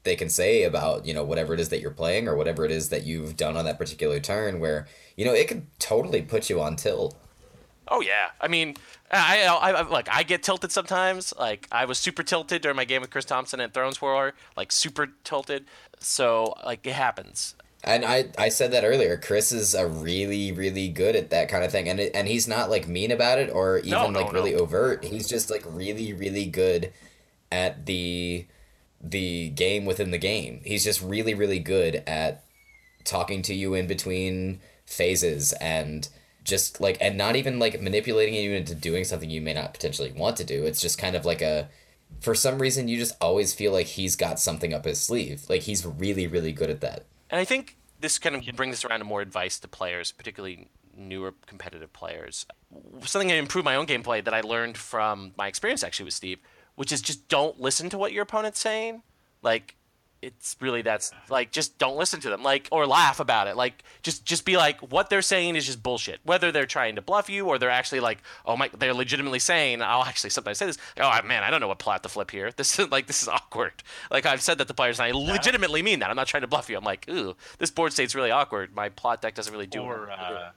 Speaker 3: they can say about, you know, whatever it is that you're playing or whatever it is that you've done on that particular turn where, you know, it could totally put you on tilt.
Speaker 2: Oh yeah, I mean, I, I, I like I get tilted sometimes. Like I was super tilted during my game with Chris Thompson at Thrones War, like super tilted. So like it happens.
Speaker 3: And I, I said that earlier. Chris is a really, really good at that kind of thing, and it, and he's not like mean about it or even
Speaker 2: No, no,
Speaker 3: like really
Speaker 2: no.
Speaker 3: overt. He's just like really, really good at the the game within the game. He's just really, really good at talking to you in between phases and just like and not even like manipulating you into doing something you may not potentially want to do. It's just kind of like a for some reason you just always feel like he's got something up his sleeve. Like he's really, really good at that.
Speaker 2: And I think this kind of brings us around to more advice to players, particularly newer competitive players. Something that improved my own gameplay that I learned from my experience actually with Steve, which is just don't listen to what your opponent's saying. Like, it's really that's like just don't listen to them, like or laugh about it. Like just just be like what they're saying is just bullshit. Whether they're trying to bluff you or they're actually like oh my they're legitimately saying I'll actually sometimes say this oh man I don't know what plot to flip here. This is like this is awkward. Like I've said that to players and I legitimately mean that. I'm not trying to bluff you. I'm like ooh this board state's really awkward. My plot deck doesn't really do
Speaker 1: or
Speaker 2: it.
Speaker 1: uh,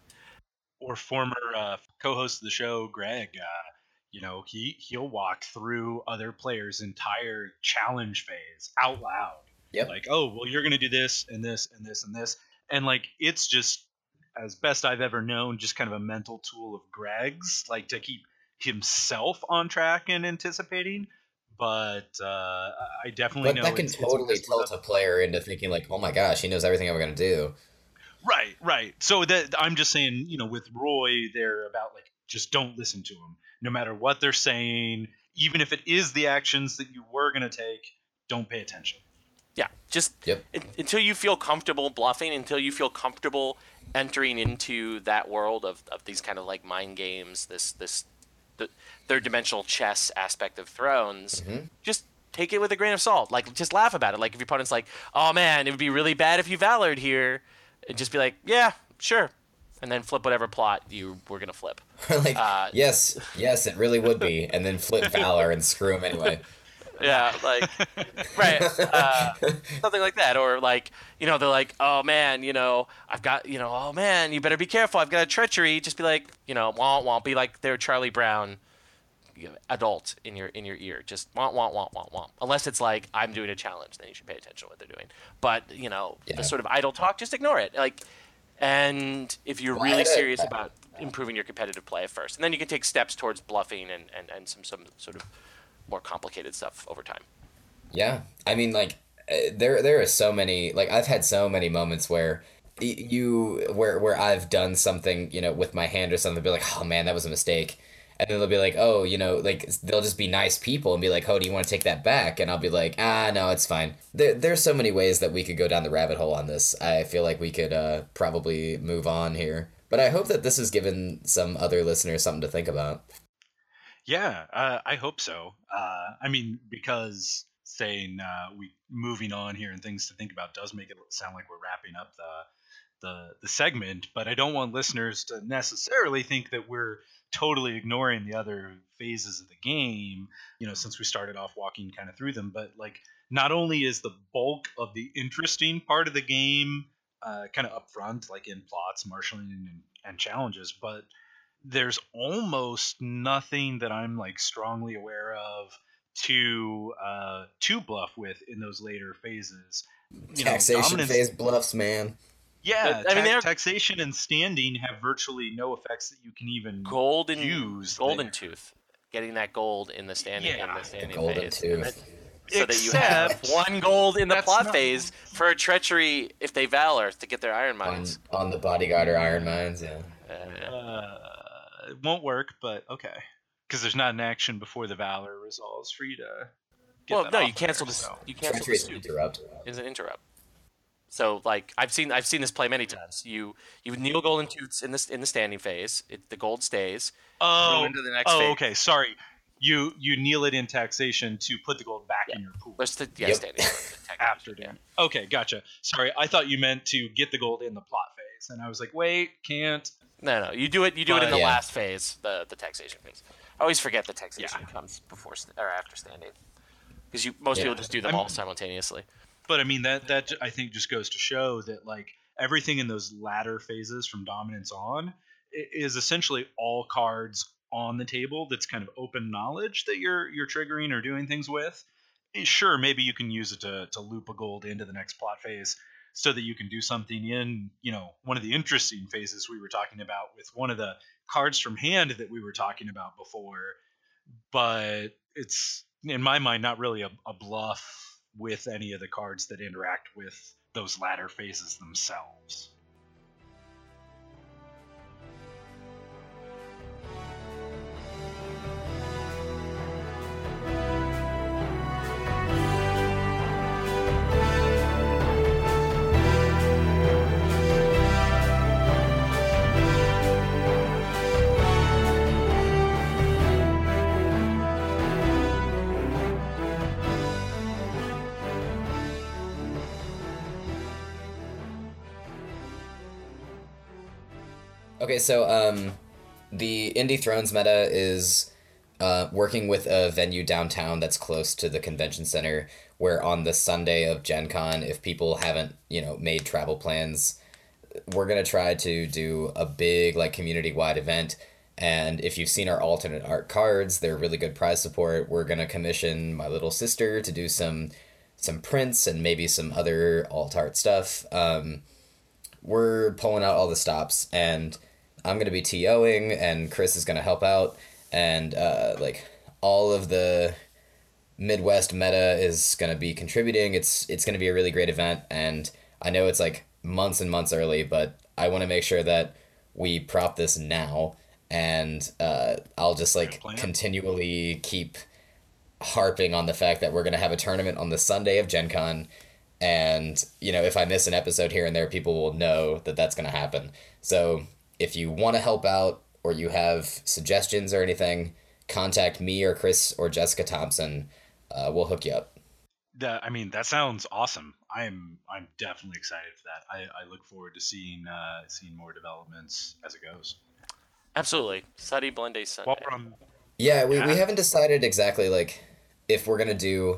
Speaker 1: or former uh, co-host of the show, Greg. Uh, you know he he'll walk through other players' entire challenge phase out loud.
Speaker 3: Yep.
Speaker 1: Like, oh, well, you're going to do this and this and this and this. And, like, it's just, as best I've ever known, just kind of a mental tool of Greg's, like, to keep himself on track and anticipating. But uh, I definitely
Speaker 3: But
Speaker 1: know
Speaker 3: that can
Speaker 1: it's,
Speaker 3: totally
Speaker 1: it's
Speaker 3: tilt a player into thinking like, oh my gosh, he knows everything I'm going to do.
Speaker 1: Right, right. So that I'm just saying, you know, with Roy, they're about, like, just don't listen to them. No matter what they're saying, even if it is the actions that you were going to take, don't pay attention.
Speaker 2: Yeah, just
Speaker 3: Yep.
Speaker 2: un- until you feel comfortable bluffing, until you feel comfortable entering into that world of, of these kind of like mind games, this this the third dimensional chess aspect of Thrones,
Speaker 3: Mm-hmm.
Speaker 2: just take it with a grain of salt. Like just laugh about it. Like if your opponent's like, "Oh man, it would be really bad if you valored here," and just be like, "Yeah, sure," and then flip whatever plot you were gonna flip.
Speaker 3: like,
Speaker 2: Uh,
Speaker 3: yes, yes, it really would be. And then flip Valor and screw him anyway.
Speaker 2: Yeah, like, right, uh, something like that, or like, you know, they're like, oh man, you know, I've got, you know, oh man, you better be careful, I've got a treachery. Just be like, you know, won't won't be like they're Charlie Brown, you know, adult in your in your ear. Just won't won't won't won't won't. Unless it's like I'm doing a challenge, then you should pay attention to what they're doing. But you know,
Speaker 3: Yeah.
Speaker 2: the sort of idle talk, just ignore it. Like, and if you're
Speaker 3: Well,
Speaker 2: really
Speaker 3: I-
Speaker 2: serious about improving your competitive play at first, and then you can take steps towards bluffing and and and some some sort of more complicated stuff over time.
Speaker 3: Yeah, I mean, like uh, there there are so many. Like I've had so many moments where y- you where where I've done something, you know, with my hand or something. Be like, oh man, that was a mistake. And then they'll be like, oh, you know, like they'll just be nice people and be like, oh, do you want to take that back? And I'll be like, ah, no, it's fine. There, there's so many ways that we could go down the rabbit hole on this. I feel like we could uh, probably move on here. But I hope that this has given some other listeners something to think about.
Speaker 1: Yeah, uh, I hope so. Uh, I mean, because saying uh, we moving on here and things to think about does make it sound like we're wrapping up the the the segment, but I don't want listeners to necessarily think that we're totally ignoring the other phases of the game. You know, since we started off walking kind of through them, but like not only is the bulk of the interesting part of the game uh, kind of up front, like in plots, marshaling, and, and challenges, but there's almost nothing that I'm like strongly aware of to uh to bluff with in those later phases. You know,
Speaker 3: Taxation
Speaker 1: dominance-
Speaker 3: phase bluffs, man.
Speaker 1: Yeah,
Speaker 2: I mean,
Speaker 1: ta-
Speaker 2: they're-
Speaker 1: taxation and standing have virtually no effects that you can even
Speaker 2: Golden
Speaker 1: use.
Speaker 2: golden
Speaker 1: there.
Speaker 2: tooth, getting that gold in the standing in
Speaker 1: Yeah,
Speaker 2: the
Speaker 1: the
Speaker 2: standing
Speaker 3: golden
Speaker 2: phase,
Speaker 3: tooth.
Speaker 2: And that- so that you have
Speaker 1: Except
Speaker 2: one gold in the
Speaker 1: that's
Speaker 2: plot
Speaker 1: not-
Speaker 2: phase for a treachery if they valor to get their iron
Speaker 3: On,
Speaker 2: mines.
Speaker 3: on the bodyguard or Iron Mines, yeah.
Speaker 2: Uh,
Speaker 1: Uh, it won't work, but okay, because there's not an action before the valor resolves for you to. Get
Speaker 2: well,
Speaker 1: that
Speaker 2: no,
Speaker 1: off
Speaker 2: you
Speaker 1: of
Speaker 2: cancel
Speaker 1: there,
Speaker 2: this.
Speaker 1: so.
Speaker 2: You cancel the
Speaker 3: Treacherous
Speaker 2: soup.
Speaker 3: interrupt.
Speaker 2: Is an interrupt. So like I've seen I've seen this play many times. You you kneel golden tooths in this in the standing phase. It, the gold stays.
Speaker 1: Oh,
Speaker 2: Go into the next
Speaker 1: oh,
Speaker 2: phase.
Speaker 1: okay. Sorry, you you kneel it in taxation to put the gold back
Speaker 2: Yeah.
Speaker 1: in your pool
Speaker 2: Let's the yeah
Speaker 3: Yep.
Speaker 2: standing. the
Speaker 1: after
Speaker 2: yeah.
Speaker 1: doing. Okay, gotcha. Sorry, I thought you meant to get the gold in the plot phase, and I was like, wait, can't.
Speaker 2: No, no, you do it. You do it in
Speaker 1: But-
Speaker 2: the
Speaker 3: Yeah.
Speaker 2: last phase, the the taxation phase. I always forget the taxation
Speaker 1: Yeah.
Speaker 2: comes before st- or after standing, because you most
Speaker 3: Yeah.
Speaker 2: people just do them
Speaker 1: I'm-
Speaker 2: all simultaneously.
Speaker 1: But I mean that that I think just goes to show that like everything in those latter phases from dominance on is essentially all cards on the table that's kind of open knowledge that you're you're triggering or doing things with. Sure, maybe you can use it to to loop a gold into the next plot phase so that you can do something in, you know, one of the interesting phases we were talking about with one of the cards from hand that we were talking about before. But it's, in my mind, not really a, a bluff with any of the cards that interact with those latter phases themselves.
Speaker 3: Okay, so um, the Indie Thrones meta is uh, working with a venue downtown that's close to the convention center, where on the Sunday of Gen Con, if people haven't, you know, made travel plans, we're going to try to do a big, like, community-wide event. And if you've seen our alternate art cards, they're really good prize support. We're going to commission my little sister to do some some prints and maybe some other alt art stuff. Um, we're pulling out all the stops, and I'm going to be TOing, and Chris is going to help out, and uh, like all of the Midwest meta is going to be contributing. It's it's going to be a really great event, and I know it's like months and months early, but I want to make sure that we prop this now, and uh, I'll just like continually keep harping on the fact that we're going to have a tournament on the Sunday of Gen Con. And, you know, if I miss an episode here and there, people will know that that's going to happen. So if you want to help out or you have suggestions or anything, contact me or Chris or Jessica Thompson. Uh, we'll hook you up.
Speaker 1: That, I mean, that sounds awesome. I'm I'm definitely excited for that. I, I look forward to seeing uh, seeing more developments as it goes.
Speaker 2: Absolutely. Study Blend Day Sunday.
Speaker 1: Well, from,
Speaker 3: yeah, we, we haven't decided exactly, like, if we're going to do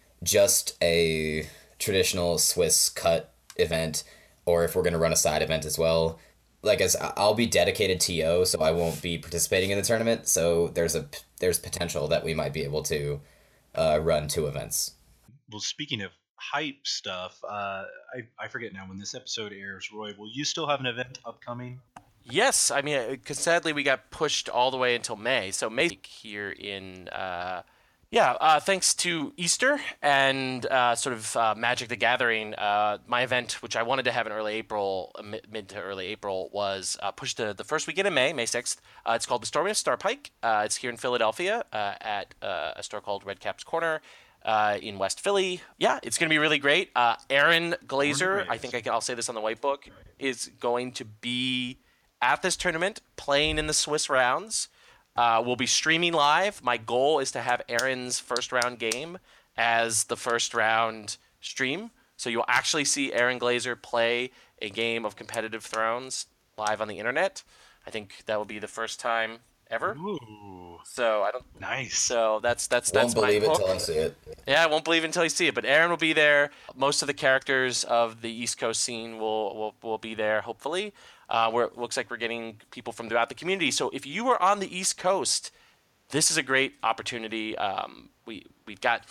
Speaker 3: just a traditional Swiss cut event or if we're going to run a side event as well. Like, as I'll be dedicated T O, so I won't be participating in the tournament, so there's a there's potential that we might be able to uh, run two events.
Speaker 1: Well, speaking of hype stuff, uh, I, I forget now when this episode airs, Roy, will you still have an event upcoming?
Speaker 2: Yes, I mean, because sadly we got pushed all the way until May, so May here in... Uh, Yeah, uh, thanks to Easter and uh, sort of uh, Magic the Gathering, uh, my event, which I wanted to have in early April, uh, mid, mid to early April, was uh, pushed to the first weekend of May, May sixth. Uh, it's called the Stormy of Starpike. Uh, it's here in Philadelphia uh, at uh, a store called Red Cap's Corner uh, in West Philly. Yeah, it's going to be really great. Uh, Aaron Glazer, I think I can, I'll say this on the white book, is going to be at this tournament playing in the Swiss rounds. Uh, we'll be streaming live. My goal is to have Aaron's first round game as the first round stream. So you'll actually see Aaron Glazer play a game of Competitive Thrones live on the internet. I think that will be the first time ever.
Speaker 1: Ooh.
Speaker 2: So I don't.
Speaker 1: Nice.
Speaker 2: So that's that's that's
Speaker 3: Won't believe
Speaker 2: my
Speaker 3: it
Speaker 2: hook.
Speaker 3: till I see it.
Speaker 2: Yeah, I won't believe it until you see it. But Aaron will be there. Most of the characters of the East Coast scene will will, will be there, hopefully. Uh, where it looks like we're getting people from throughout the community. So if you are on the East Coast, this is a great opportunity. Um, we we've got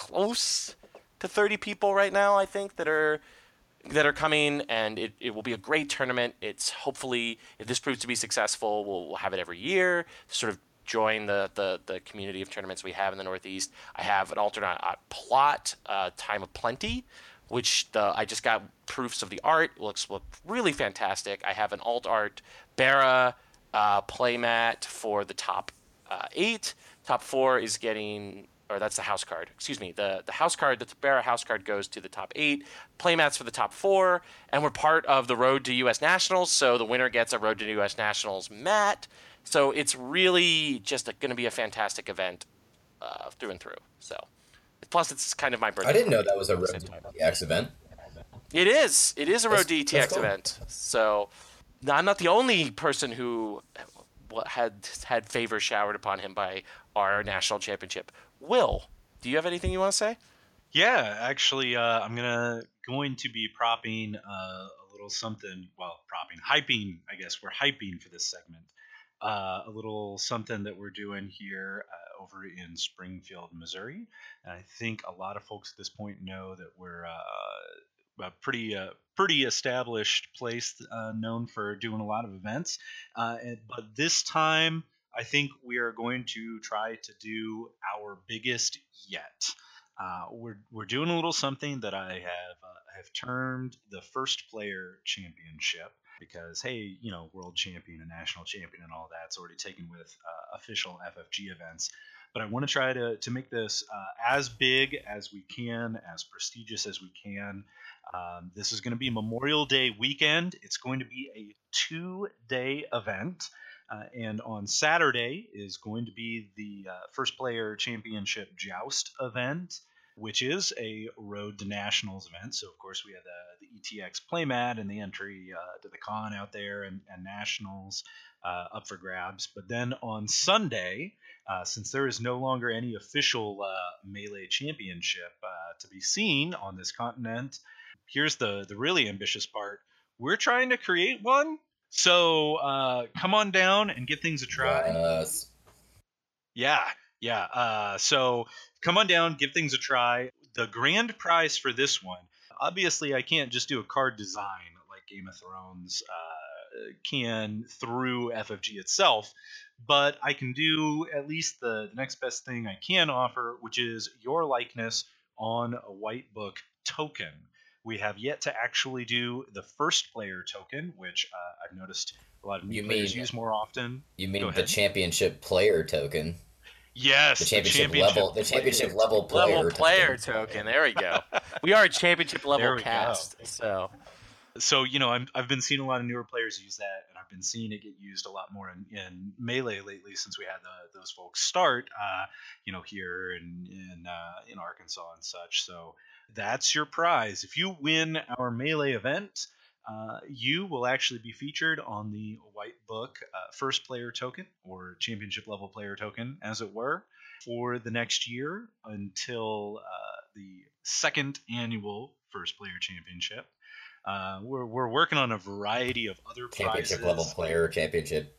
Speaker 2: close to thirty people right now, I think, that are that are coming, and it, it will be a great tournament. It's hopefully, if this proves to be successful, we'll, we'll have it every year to sort of join the, the, the community of tournaments we have in the Northeast. I have an alternate uh, plot, uh, Time of Plenty, which the, I just got proofs of the art. It looks look really fantastic. I have an alt art Bara uh, playmat for the top uh, eight. Top four is getting, or that's the house card. Excuse me. The the house card, the Bara house card goes to the top eight. Playmats for the top four, and we're part of the Road to U S Nationals, so the winner gets a Road to U S Nationals mat. So it's really just going to be a fantastic event uh, through and through. So. Plus, it's kind of my birthday.
Speaker 3: I didn't know that was a Road to E T X event.
Speaker 2: It is. It is a Road to E T X
Speaker 3: cool.
Speaker 2: event. So, I'm not the only person who had had favors showered upon him by our national championship. Will, do you have anything you want to say?
Speaker 1: Yeah, actually, uh, I'm gonna going to be propping uh, a little something. Well, propping, hyping. I guess we're hyping for this segment. Uh, a little something that we're doing here uh, over in Springfield, Missouri. And I think a lot of folks at this point know that we're uh, a pretty uh, pretty established place uh, known for doing a lot of events. Uh, and, but this time, I think we are going to try to do our biggest yet. Uh, we're we're doing a little something that I have uh, have termed the first player championship because hey, you know, world champion and national champion and all that's already taken with uh, official F F G events. But I want to try to to make this uh, as big as we can, as prestigious as we can. Um, this is going to be Memorial Day weekend. It's going to be a two-day event. Uh, and on Saturday is going to be the uh, First Player Championship Joust event, which is a Road to Nationals event. So, of course, we have the, the E T X playmat and the entry uh, to the con out there and, and Nationals uh, up for grabs. But then on Sunday, uh, since there is no longer any official uh, Melee Championship uh, to be seen on this continent, here's the, the really ambitious part. We're trying to create one. So uh, come on down and give things a try.
Speaker 3: Yes.
Speaker 1: Yeah, yeah. Uh, so come on down, give things a try. The grand prize for this one, obviously, I can't just do a card design like Game of Thrones uh, can through F F G itself, but I can do at least the, the next best thing I can offer, which is your likeness on a white book token. We have yet to actually do the first player token, which uh, I've noticed a lot of new
Speaker 3: You
Speaker 1: players
Speaker 3: mean-
Speaker 1: use more often.
Speaker 3: You
Speaker 1: Go
Speaker 3: mean the
Speaker 1: ahead.
Speaker 3: championship player token?
Speaker 1: Yes,
Speaker 3: The championship, level, the championship level player
Speaker 2: Level
Speaker 3: token.
Speaker 2: player token. There we go. We are a championship
Speaker 1: There
Speaker 2: level
Speaker 1: we
Speaker 2: cast. So
Speaker 1: So, you know, I'm, I've been seeing a lot of newer players use that, and I've been seeing it get used a lot more in, in Melee lately since we had the, those folks start, uh, you know, here in, in, uh, in Arkansas and such. So that's your prize. If you win our Melee event, uh, you will actually be featured on the White Book uh, first player token, or championship level player token, as it were, for the next year until uh, the second annual first player championship. Uh, we're we're working on a variety of other
Speaker 3: Championship
Speaker 1: prizes.
Speaker 3: level player championship.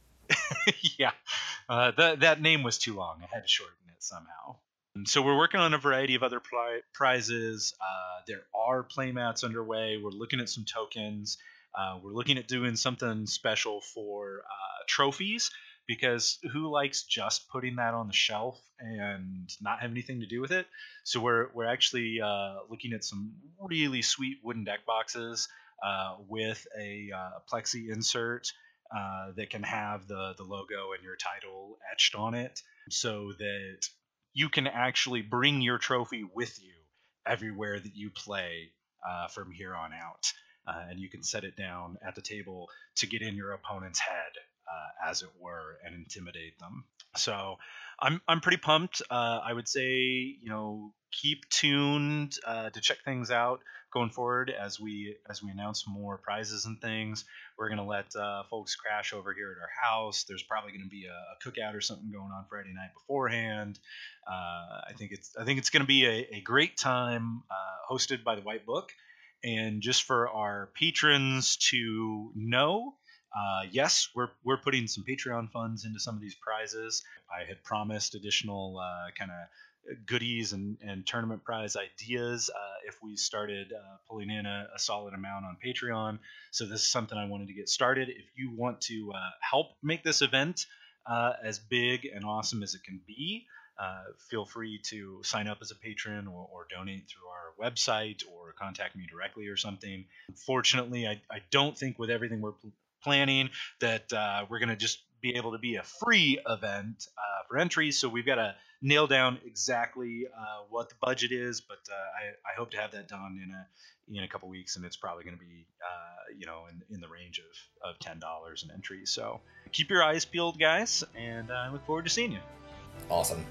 Speaker 1: yeah, uh, that that name was too long. I had to shorten it somehow. And so we're working on a variety of other pri- prizes. Uh, there are playmats underway. We're looking at some tokens. Uh, we're looking at doing something special for uh, trophies, because who likes just putting that on the shelf and not have anything to do with it? So we're we're actually uh, looking at some really sweet wooden deck boxes uh, with a uh, plexi insert uh, that can have the the logo and your title etched on it, so that you can actually bring your trophy with you everywhere that you play uh, from here on out, uh, and you can set it down at the table to get in your opponent's head, uh, as it were, and intimidate them. So I'm I'm pretty pumped. Uh, I would say, you know, keep tuned uh, to check things out going forward as we as we announce more prizes and things. We're gonna let uh, folks crash over here at our house. There's probably gonna be a, a cookout or something going on Friday night beforehand. Uh, I think it's I think it's gonna be a, a great time, uh, hosted by the White Book. And just for our patrons to know, Uh, yes, we're we're putting some Patreon funds into some of these prizes. I had promised additional uh, kind of goodies and, and tournament prize ideas uh, if we started uh, pulling in a, a solid amount on Patreon. So this is something I wanted to get started. If you want to uh, help make this event uh, as big and awesome as it can be, uh, feel free to sign up as a patron or, or donate through our website or contact me directly or something. Unfortunately, I, I don't think with everything we're pl- planning that uh, we're going to just be able to be a free event uh, for entries. So we've got to nail down exactly uh, what the budget is, but uh, I, I hope to have that done in a in a couple weeks, and it's probably going to be uh, you know in, in the range of, of ten dollars an entry. So keep your eyes peeled, guys, and uh, I look forward to seeing you.
Speaker 3: Awesome.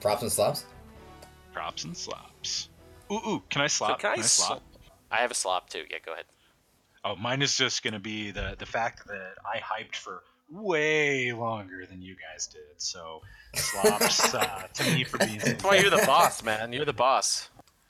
Speaker 3: Props and slops?
Speaker 1: Props and slops. Ooh, ooh, can I slop?
Speaker 2: So can I,
Speaker 1: can I slop?
Speaker 2: sl- I have a slop too. Yeah, go ahead.
Speaker 1: Oh, mine is just gonna be the the fact that I hyped for way longer than you guys did. So slops uh, to me for being.
Speaker 2: That's why you're the boss, man. You're the boss.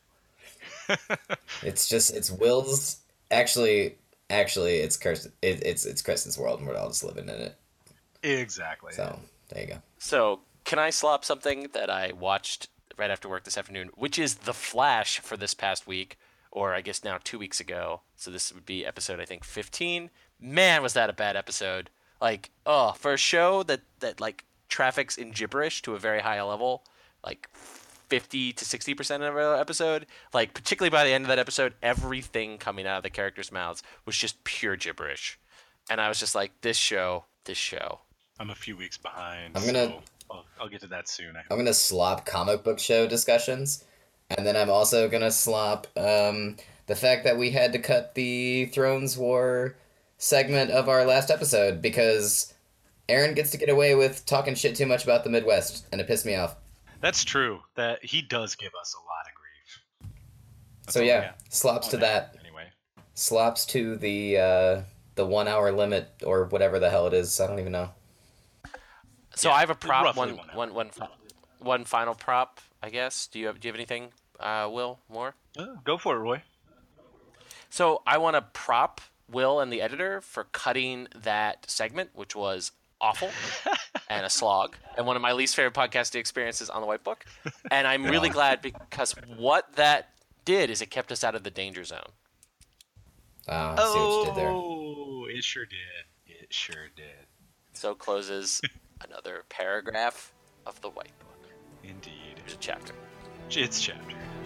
Speaker 3: It's just it's Will's. Actually, actually, it's Kirsten. It, it's it's Kristen's world, and we're all just living in it.
Speaker 1: Exactly.
Speaker 3: So there you go.
Speaker 2: So can I slop something that I watched right after work this afternoon, which is The Flash for this past week, or I guess now two weeks ago. So this would be episode, I think, fifteen. Man, was that a bad episode. Like, oh, for a show that, that like, traffics in gibberish to a very high level, like, fifty to sixty percent of an episode, like, particularly by the end of that episode, everything coming out of the characters' mouths was just pure gibberish. And I was just like, this show, this show.
Speaker 1: I'm a few weeks behind.
Speaker 3: I'm gonna-
Speaker 1: So I'll, I'll get to that soon. I
Speaker 3: I'm gonna slop comic book show discussions, and then I'm also gonna slop um, the fact that we had to cut the Thrones War segment of our last episode because Aaron gets to get away with talking shit too much about the Midwest, and it pissed me off.
Speaker 1: That's true. That he does give us a lot of grief. That's
Speaker 3: So
Speaker 1: all we
Speaker 3: yeah,
Speaker 1: got
Speaker 3: slops
Speaker 1: on
Speaker 3: to that.
Speaker 1: Anyway.
Speaker 3: Slops to the uh, the one hour limit or whatever the hell it is. I don't even know.
Speaker 2: So
Speaker 1: Yeah,
Speaker 2: I have a prop,
Speaker 1: roughly
Speaker 2: one,
Speaker 1: one hour.
Speaker 2: one, one, one final prop, I guess. Do you have, do you have anything, uh, Will, more?
Speaker 1: Uh, go for it, Roy.
Speaker 2: So I want to prop Will and the editor for cutting that segment, which was awful and a slog, and one of my least favorite podcasting experiences on the White Book. And I'm really glad because what that did is it kept us out of the danger zone.
Speaker 3: Oh, I see what you did there.
Speaker 1: Oh, it sure did. It sure did.
Speaker 2: So closes another paragraph of the White Book.
Speaker 1: Indeed.
Speaker 2: There's a chapter.
Speaker 1: It's chapter.